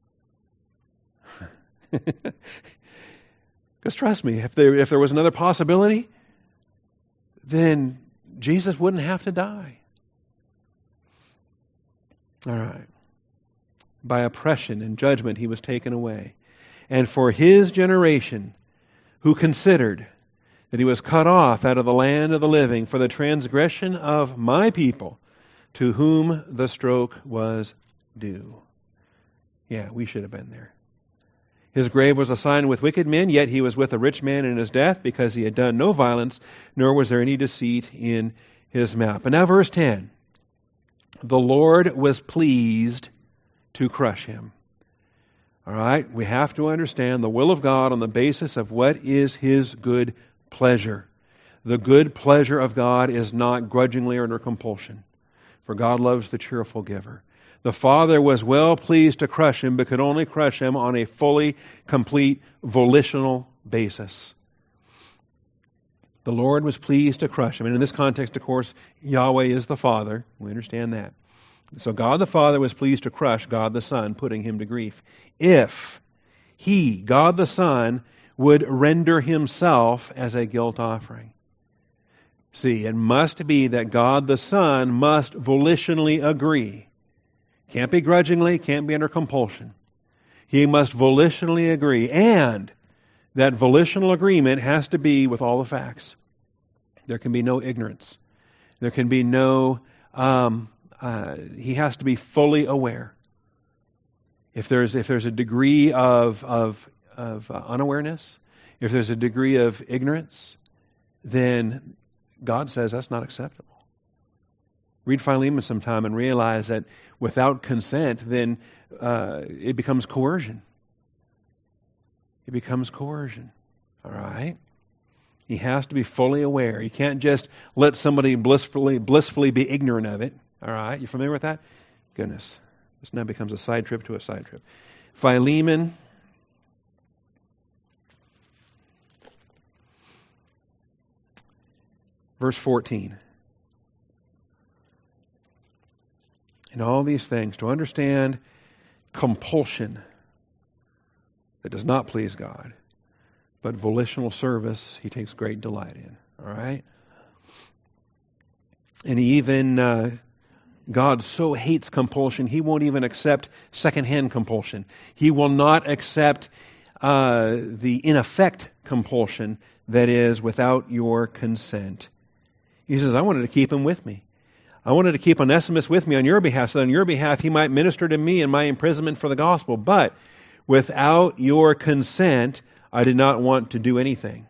Because trust me, if there, if there was another possibility, then Jesus wouldn't have to die. All right. By oppression and judgment he was taken away. And for his generation, who considered that he was cut off out of the land of the living for the transgression of my people, to whom the stroke was due. Yeah, we should have been there. His grave was assigned with wicked men, yet he was with a rich man in his death, because he had done no violence, nor was there any deceit in his mouth. But now verse ten. The Lord was pleased to crush him. All right, we have to understand the will of God on the basis of what is his good pleasure. The good pleasure of God is not grudgingly or under compulsion, for God loves the cheerful giver. The Father was well pleased to crush him, but could only crush him on a fully, complete, volitional basis. The Lord was pleased to crush him. And in this context, of course, Yahweh is the Father. We understand that. So God the Father was pleased to crush God the Son, putting him to grief. If he, God the Son, would render himself as a guilt offering. See, it must be that God the Son must volitionally agree. Can't be grudgingly, can't be under compulsion. He must volitionally agree, and that volitional agreement has to be with all the facts. There can be no ignorance. There can be no, um, uh, he has to be fully aware. If there's if there's a degree of of, of uh, unawareness, if there's a degree of ignorance, then God says that's not acceptable. Read Philemon sometime and realize that without consent, then uh, it becomes coercion. It becomes coercion. All right? He has to be fully aware. He can't just let somebody blissfully blissfully be ignorant of it. All right? You familiar with that? Goodness. This now becomes a side trip to a side trip. Philemon. Verse fourteen. In all these things, to understand compulsion that does not please God, but volitional service he takes great delight in. All right? And he even, uh, God so hates compulsion, he won't even accept secondhand compulsion. He will not accept uh, the in effect compulsion that is without your consent. He says, I wanted to keep him with me. I wanted to keep Onesimus with me on your behalf, so that on your behalf he might minister to me in my imprisonment for the gospel. But without your consent, I did not want to do anything.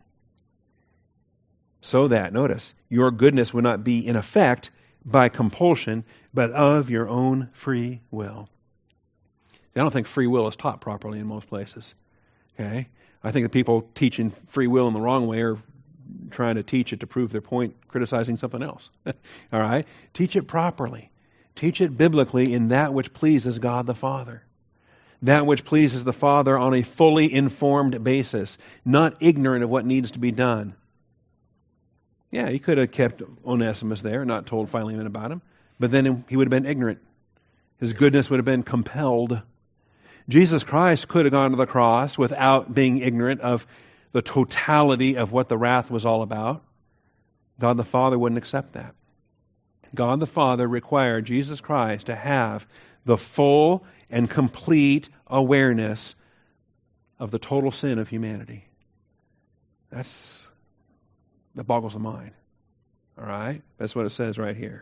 So that, notice, your goodness would not be in effect by compulsion, but of your own free will. I don't think free will is taught properly in most places. Okay? I think the people teaching free will in the wrong way are trying to teach it to prove their point, criticizing something else. All right? Teach it properly. Teach it biblically in that which pleases God the Father. That which pleases the Father on a fully informed basis, not ignorant of what needs to be done. Yeah, he could have kept Onesimus there, not told Philemon about him, but then he would have been ignorant. His goodness would have been compelled. Jesus Christ could have gone to the cross without being ignorant of the totality of what the wrath was all about. God the Father wouldn't accept that. God the Father required Jesus Christ to have the full and complete awareness of the total sin of humanity. That's That boggles the mind. All right? That's what it says right here.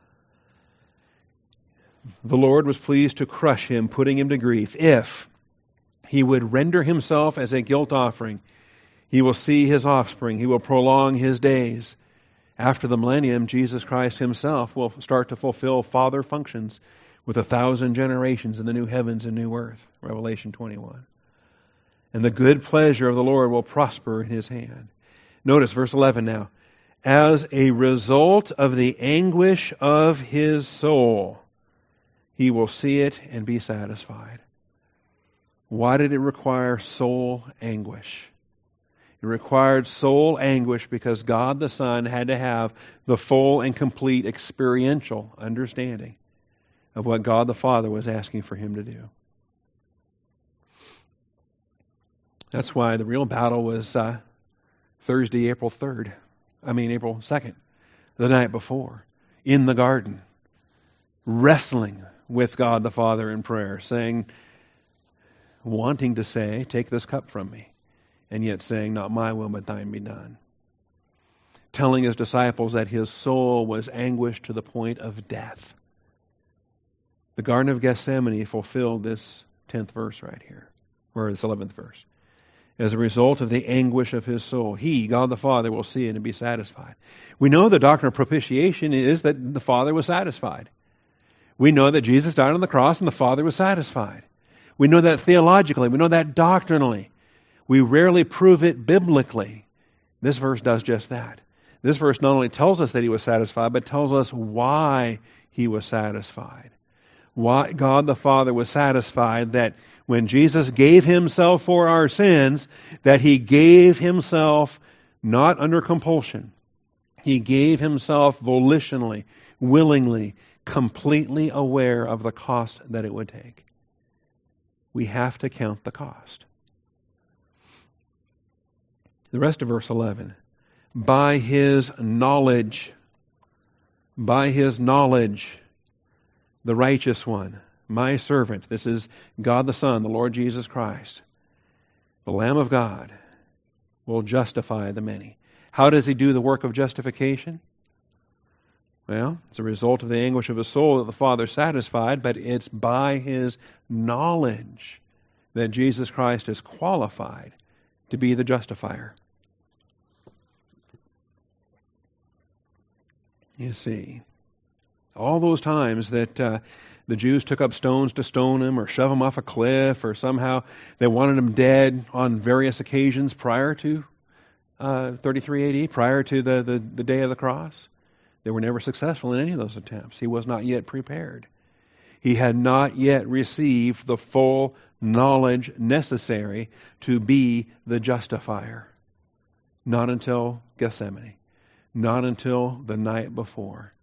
The Lord was pleased to crush him, putting him to grief. If he would render himself as a guilt offering, he will see his offspring. He will prolong his days. After the millennium, Jesus Christ himself will start to fulfill father functions with a thousand generations in the new heavens and new earth. Revelation twenty-one. And the good pleasure of the Lord will prosper in his hand. Notice verse eleven now. As a result of the anguish of his soul, he will see it and be satisfied. Why did it require soul anguish? It required soul anguish because God the Son had to have the full and complete experiential understanding of what God the Father was asking for him to do. That's why the real battle was uh, Thursday, April third. I mean, April second, the night before, in the garden, wrestling with God the Father in prayer, saying, wanting to say, take this cup from me, and yet saying, not my will, but thine be done. Telling his disciples that his soul was anguished to the point of death. The Garden of Gethsemane fulfilled this tenth verse right here, or this eleventh verse. As a result of the anguish of his soul, he, God the Father, will see it and be satisfied. We know the doctrine of propitiation is that the Father was satisfied. We know that Jesus died on the cross and the Father was satisfied. We know that theologically. We know that doctrinally. We rarely prove it biblically. This verse does just that. This verse not only tells us that he was satisfied, but tells us why he was satisfied. Why God the Father was satisfied that when Jesus gave himself for our sins, that he gave himself not under compulsion. He gave himself volitionally, willingly, completely aware of the cost that it would take. We have to count the cost. The rest of verse eleven. By his knowledge, by his knowledge, the righteous one, my servant, this is God the Son, the Lord Jesus Christ, the Lamb of God, will justify the many. How does he do the work of justification? Well, it's a result of the anguish of his soul that the Father satisfied, but it's by his knowledge that Jesus Christ is qualified to be the justifier. You see, all those times that uh, the Jews took up stones to stone him or shove him off a cliff or somehow they wanted him dead on various occasions prior to uh, thirty-three A D, prior to the, the, the day of the cross, they were never successful in any of those attempts. He was not yet prepared. He had not yet received the full knowledge necessary to be the justifier. Not until Gethsemane. Not until the night before.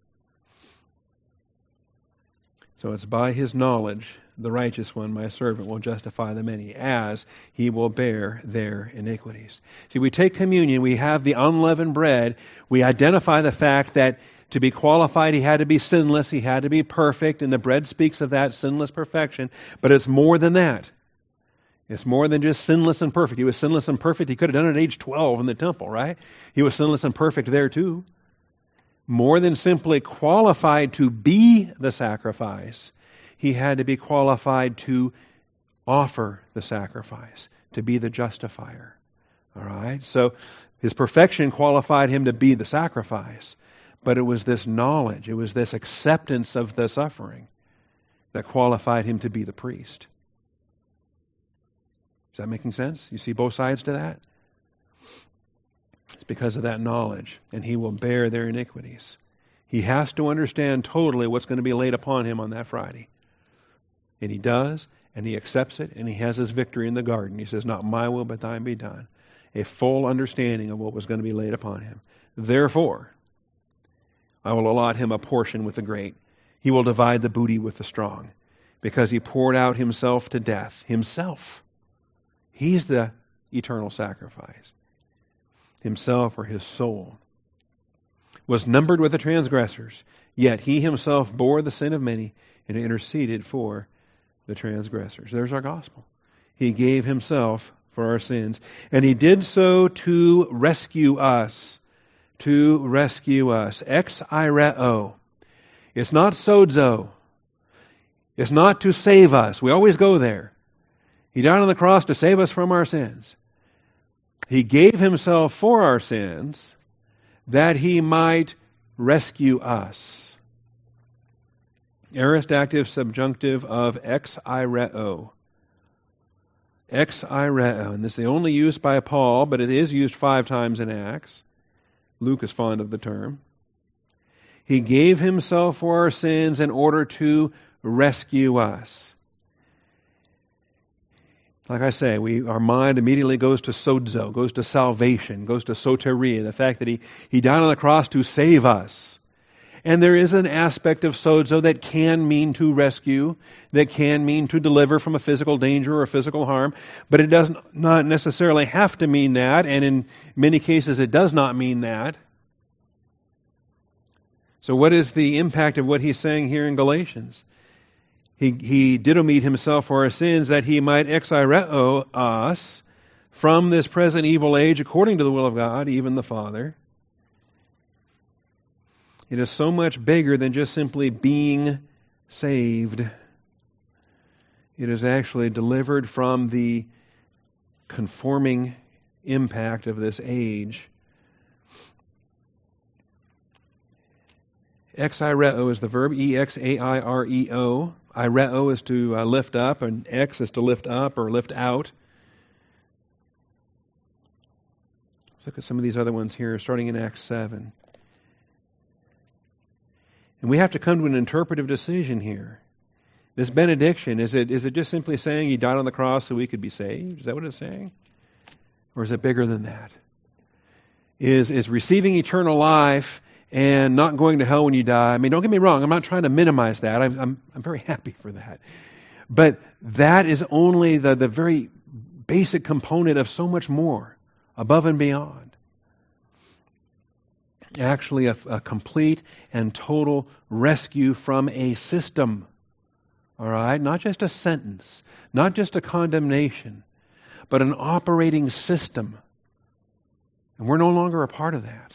So it's by his knowledge, the righteous one, my servant, will justify the many, as he will bear their iniquities. See, we take communion, we have the unleavened bread, we identify the fact that to be qualified, he had to be sinless, he had to be perfect, and the bread speaks of that sinless perfection, but it's more than that. It's more than just sinless and perfect. He was sinless and perfect. He could have done it at age twelve in the temple, right? He was sinless and perfect there too. More than simply qualified to be the sacrifice, he had to be qualified to offer the sacrifice, to be the justifier. All right? So his perfection qualified him to be the sacrifice. But it was this knowledge, it was this acceptance of the suffering that qualified him to be the priest. Is that making sense? You see both sides to that? It's because of that knowledge, and he will bear their iniquities. He has to understand totally what's going to be laid upon him on that Friday. And he does, and he accepts it, and he has his victory in the garden. He says, not my will, but thine be done. A full understanding of what was going to be laid upon him. Therefore, I will allot him a portion with the great. He will divide the booty with the strong, because he poured out himself to death. Himself. He's the eternal sacrifice. Himself, or his soul, was numbered with the transgressors, yet he himself bore the sin of many and interceded for the transgressors. There's our gospel. He gave himself for our sins, and he did so to rescue us. To rescue us. Ex aireo. It's not sozo. It's not to save us. We always go there. He died on the cross to save us from our sins. He gave himself for our sins that he might rescue us. Aorist active subjunctive of ex aireo. Ex aireo. And this is the only use by Paul, but it is used five times in Acts. Luke is fond of the term. He gave himself for our sins in order to rescue us. Like I say, we our mind immediately goes to sozo, goes to salvation, goes to soteria, the fact that he, he died on the cross to save us. And there is an aspect of sozo that can mean to rescue, that can mean to deliver from a physical danger or physical harm, but it does not necessarily have to mean that, and in many cases it does not mean that. So what is the impact of what he's saying here in Galatians? He, he did omit himself for our sins that he might ex aireo us from this present evil age according to the will of God, even the Father. It is so much bigger than just simply being saved. It is actually delivered from the conforming impact of this age. Ex aireo is the verb, E X A I R E O. Aireo is to uh, lift up, and ex is to lift up or lift out. Let's look at some of these other ones here, starting in Acts seven. And we have to come to an interpretive decision here. This benediction, is it is it just simply saying he died on the cross so we could be saved? Is that what it's saying? Or is it bigger than that? Is is receiving eternal life and not going to hell when you die? I mean, don't get me wrong, I'm not trying to minimize that. I'm I'm, I'm very happy for that. But that is only the, the very basic component of so much more, above and beyond. Actually a, a complete and total rescue from a system. All right? Not just a sentence, not just a condemnation, but an operating system. And we're no longer a part of that.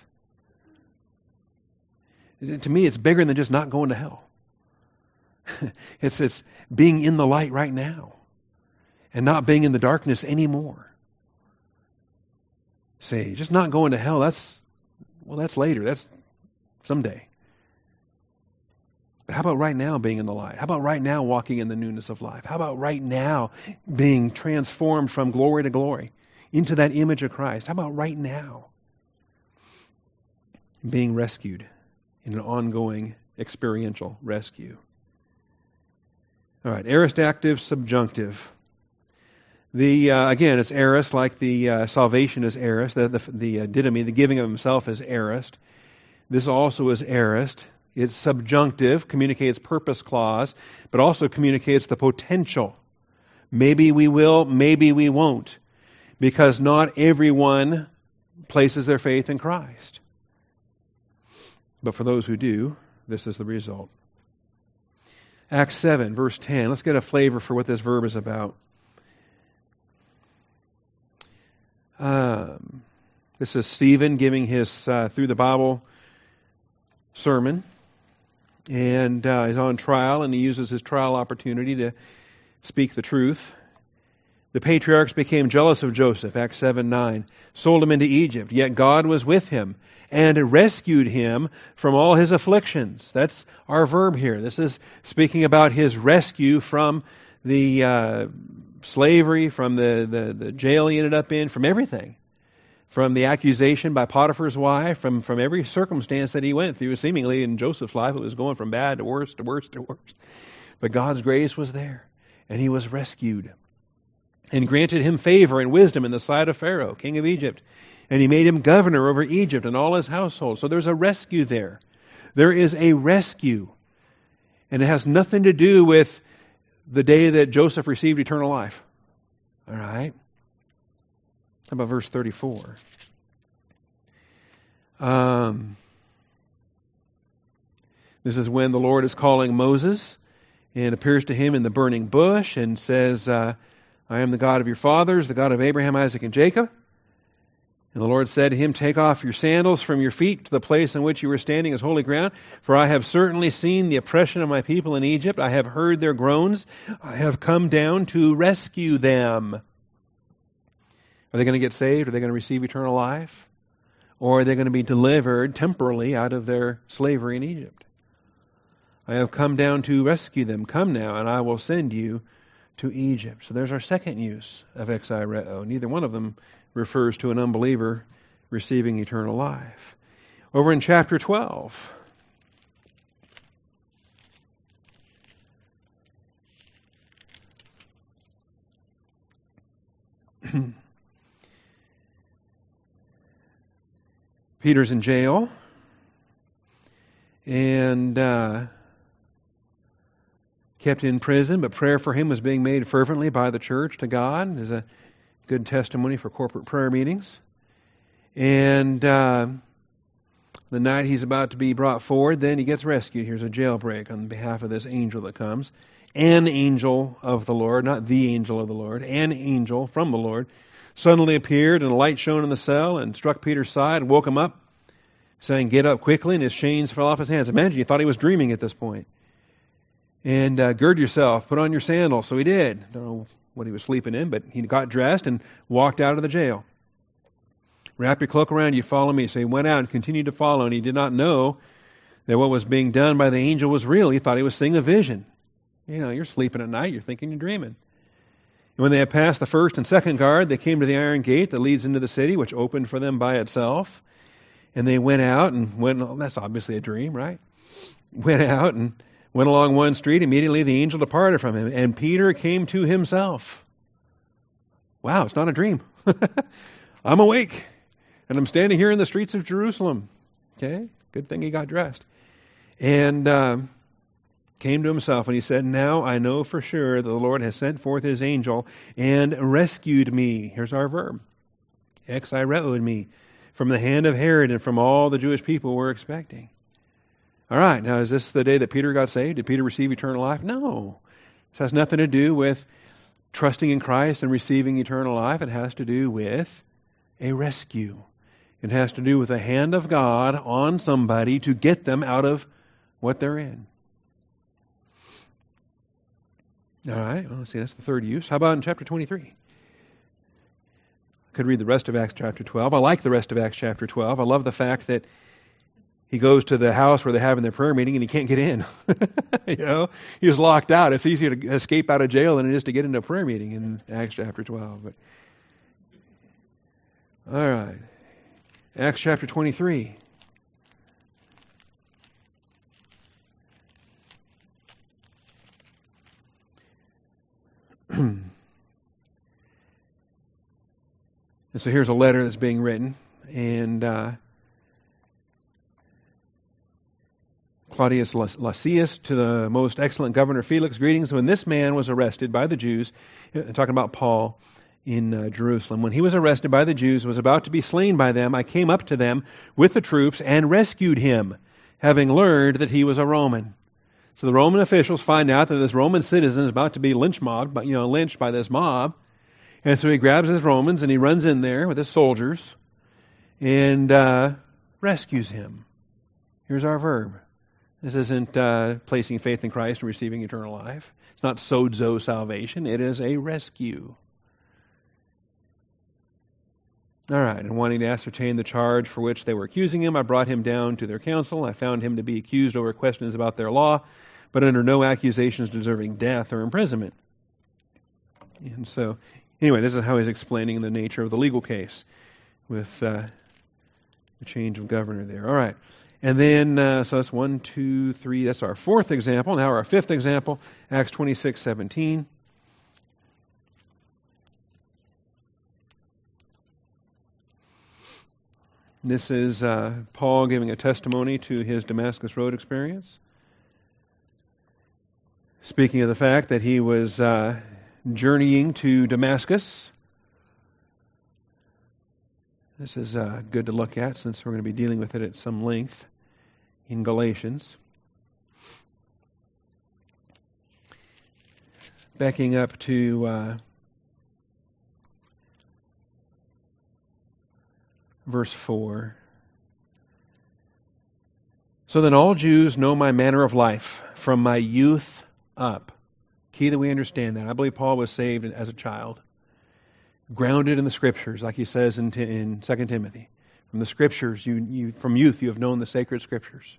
To me, it's bigger than just not going to hell. It's, it's being in the light right now and not being in the darkness anymore. Say, just not going to hell, that's Well, that's later. That's someday. But how about right now being in the light? How about right now walking in the newness of life? How about right now being transformed from glory to glory into that image of Christ? How about right now being rescued in an ongoing experiential rescue? All right, aorist active subjunctive. The uh, again, it's aorist, like the uh, salvation is aorist. The the, the uh, didomi, the giving of himself, is aorist. This also is aorist. It's subjunctive, communicates purpose clause, but also communicates the potential. Maybe we will, maybe we won't, because not everyone places their faith in Christ. But for those who do, this is the result. Acts seven, verse ten. Let's get a flavor for what this verb is about. Um, this is Stephen giving his uh, Through the Bible sermon. And uh, he's on trial, and he uses his trial opportunity to speak the truth. The patriarchs became jealous of Joseph, Acts seven nine, sold him into Egypt, yet God was with him and rescued him from all his afflictions. That's our verb here. This is speaking about his rescue from the uh, slavery, from the, the, the jail he ended up in, from everything. From the accusation by Potiphar's wife, from, from every circumstance that he went through. Seemingly in Joseph's life, it was going from bad to worse to worse to worse. But God's grace was there, and he was rescued. And granted him favor and wisdom in the sight of Pharaoh, king of Egypt. And he made him governor over Egypt and all his household. So there's a rescue there. There is a rescue. And it has nothing to do with the day that Joseph received eternal life. All right? How about verse thirty-four? Um, this is when the Lord is calling Moses and appears to him in the burning bush and says, uh, I am the God of your fathers, the God of Abraham, Isaac, and Jacob. And the Lord said to him, take off your sandals from your feet, to the place on which you were standing is holy ground. For I have certainly seen the oppression of my people in Egypt. I have heard their groans. I have come down to rescue them. Are they going to get saved? Are they going to receive eternal life? Or are they going to be delivered temporarily out of their slavery in Egypt? I have come down to rescue them. Come now, and I will send you to Egypt. So there's our second use of exireo. Neither one of them refers to an unbeliever receiving eternal life. Over in chapter twelve, Peter's in jail, and uh, kept in prison, but prayer for him was being made fervently by the church to God. There's a good testimony for corporate prayer meetings. And uh, the night he's about to be brought forward, then he gets rescued. Here's a jailbreak on behalf of this angel that comes. An angel of the Lord, not the angel of the Lord, an angel from the Lord, suddenly appeared, and a light shone in the cell and struck Peter's side and woke him up, saying, get up quickly, and his chains fell off his hands. Imagine, he thought he was dreaming at this point. And uh, gird yourself, put on your sandals. So he did. Don't know what he was sleeping in, but he got dressed and walked out of the jail. Wrap your cloak around you, follow me. So he went out and continued to follow, and he did not know that what was being done by the angel was real. He thought he was seeing a vision. You know, you're sleeping at night, you're thinking you're dreaming. And when they had passed the first and second guard, they came to the iron gate that leads into the city, which opened for them by itself. And they went out and went, oh, that's obviously a dream, right? Went out and went along one street. Immediately the angel departed from him, and Peter came to himself. Wow, it's not a dream. I'm awake, and I'm standing here in the streets of Jerusalem. Okay, good thing he got dressed. And um, came to himself, and he said, now I know for sure that the Lord has sent forth his angel and rescued me. Here's our verb. Exireoed me from the hand of Herod and from all the Jewish people were expecting. All right, now is this the day that Peter got saved? Did Peter receive eternal life? No. This has nothing to do with trusting in Christ and receiving eternal life. It has to do with a rescue. It has to do with the hand of God on somebody to get them out of what they're in. All right, well, let's see, that's the third use. How about in chapter twenty-three? I could read the rest of Acts chapter twelve. I like the rest of Acts chapter twelve. I love the fact that he goes to the house where they're having their prayer meeting and he can't get in. You know, he's locked out. It's easier to escape out of jail than it is to get into a prayer meeting in Acts chapter twelve. But all right, Acts chapter twenty-three. And so here's a letter that's being written, and uh, Claudius Lysias to the most excellent governor Felix, greetings. When this man was arrested by the Jews, talking about Paul in uh, Jerusalem, when he was arrested by the Jews, was about to be slain by them, I came up to them with the troops and rescued him, having learned that he was a Roman. So the Roman officials find out that this Roman citizen is about to be lynch mobbed, you know, lynched by this mob. And so he grabs his Romans and he runs in there with his soldiers and uh, rescues him. Here's our verb. This isn't uh, placing faith in Christ and receiving eternal life. It's not sozo salvation. It is a rescue. All right, and wanting to ascertain the charge for which they were accusing him, I brought him down to their council. I found him to be accused over questions about their law, but under no accusations deserving death or imprisonment. And so, anyway, this is how he's explaining the nature of the legal case with uh, the change of governor there. All right. And then, uh, so that's one, two, three. That's our fourth example. Now our fifth example, Acts twenty-six seventeen. This is uh, Paul giving a testimony to his Damascus Road experience. Speaking of the fact that he was uh, journeying to Damascus. This is uh, good to look at since we're going to be dealing with it at some length in Galatians. Backing up to uh, verse four. So then all Jews know my manner of life from my youth up. Key that we understand that. I believe Paul was saved as a child. Grounded in the Scriptures, like he says in, in Second Timothy. From the Scriptures, you, you from youth you have known the sacred Scriptures.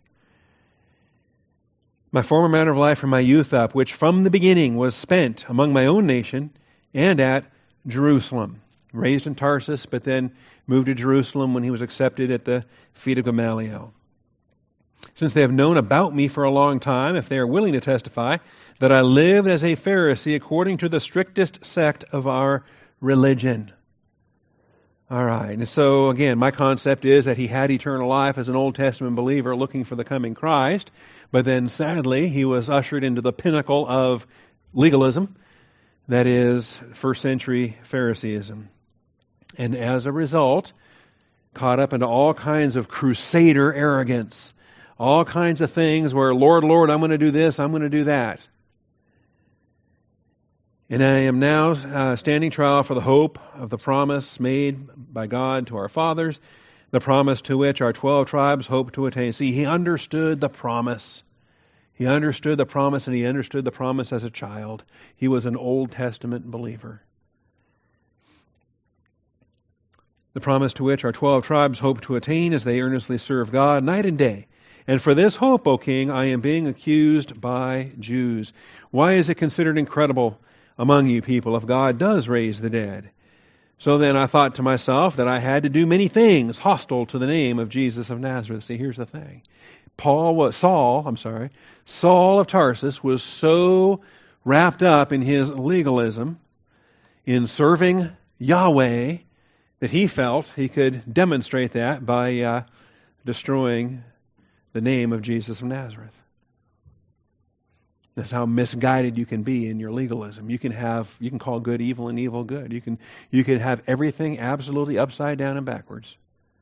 My former manner of life from my youth up, which from the beginning was spent among my own nation and at Jerusalem. Raised in Tarsus, but then moved to Jerusalem when he was accepted at the feet of Gamaliel. Since they have known about me for a long time, if they are willing to testify, that I lived as a Pharisee according to the strictest sect of our religion. All right. And so, again, my concept is that he had eternal life as an Old Testament believer looking for the coming Christ, but then sadly he was ushered into the pinnacle of legalism, that is, first century Phariseeism. And as a result, caught up into all kinds of crusader arrogance, all kinds of things where, Lord, Lord, I'm going to do this, I'm going to do that. And I am now uh, standing trial for the hope of the promise made by God to our fathers, the promise to which our twelve tribes hope to attain. See, he understood the promise. He understood the promise, and he understood the promise as a child. He was an Old Testament believer. The promise to which our twelve tribes hope to attain as they earnestly serve God night and day. And for this hope, O King, I am being accused by Jews. Why is it considered incredible among you people if God does raise the dead? So then I thought to myself that I had to do many things hostile to the name of Jesus of Nazareth. See, here's the thing. Paul was, Saul, I'm sorry, Saul of Tarsus was so wrapped up in his legalism, in serving Yahweh, that he felt he could demonstrate that by uh, destroying the name of Jesus of Nazareth. That's how misguided you can be in your legalism. You can have, you can call good evil and evil good. You can, you can have everything absolutely upside down and backwards.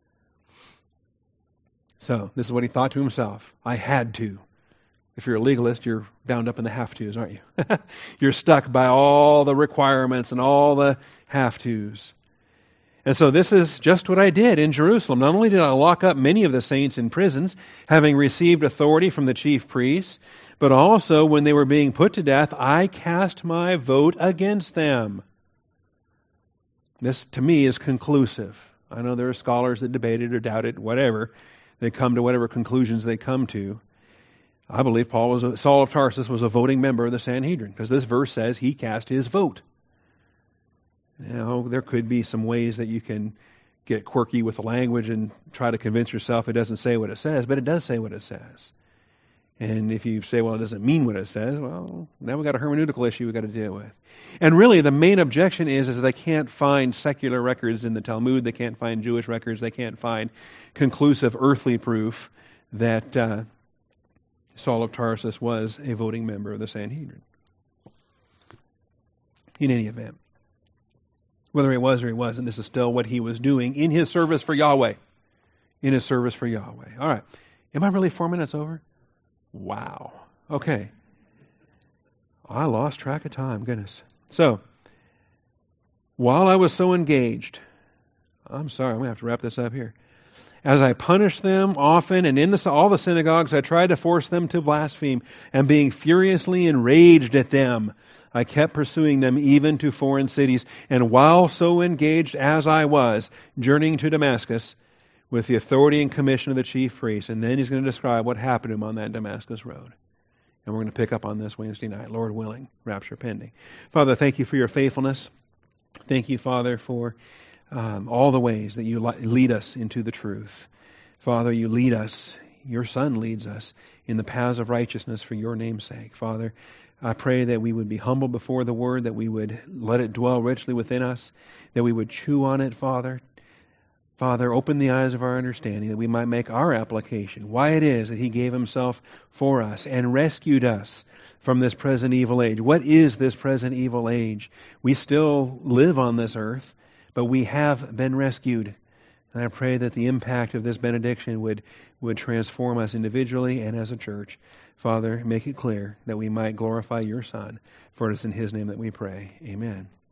So this is what he thought to himself. I had to. If you're a legalist, you're bound up in the have-tos, aren't you? You're stuck by all the requirements and all the have-tos. And so this is just what I did in Jerusalem. Not only did I lock up many of the saints in prisons, having received authority from the chief priests, but also when they were being put to death, I cast my vote against them. This, to me, is conclusive. I know there are scholars that debate it or doubt it, whatever. They come to whatever conclusions they come to. I believe Paul was a, Saul of Tarsus was a voting member of the Sanhedrin, because this verse says he cast his vote. Now, there could be some ways that you can get quirky with the language and try to convince yourself it doesn't say what it says, but it does say what it says. And if you say, well, it doesn't mean what it says, well, now we've got a hermeneutical issue we've got to deal with. And really, the main objection is, is they can't find secular records in the Talmud, they can't find Jewish records, they can't find conclusive earthly proof that uh, Saul of Tarsus was a voting member of the Sanhedrin. In any event. Whether he was or he wasn't, this is still what he was doing in his service for Yahweh. In his service for Yahweh. All right. Am I really four minutes over? Wow. Okay. I lost track of time. Goodness. So, while I was so engaged, I'm sorry, I'm going to have to wrap this up here. As I punished them often, and in the, all the synagogues, I tried to force them to blaspheme, and being furiously enraged at them, I kept pursuing them even to foreign cities. And while so engaged as I was, journeying to Damascus with the authority and commission of the chief priest. And then he's going to describe what happened to him on that Damascus road. And we're going to pick up on this Wednesday night, Lord willing, rapture pending. Father, thank you for your faithfulness. Thank you, Father, for um, all the ways that you lead us into the truth. Father, you lead us, your Son leads us in the paths of righteousness for your name's sake. Father, I pray that we would be humble before the Word, that we would let it dwell richly within us, that we would chew on it, Father. Father, open the eyes of our understanding that we might make our application, why it is that He gave Himself for us and rescued us from this present evil age. What is this present evil age? We still live on this earth, but we have been rescued. And I pray that the impact of this benediction would, would transform us individually and as a church. Father, make it clear that we might glorify your Son. For it is in His name that we pray. Amen.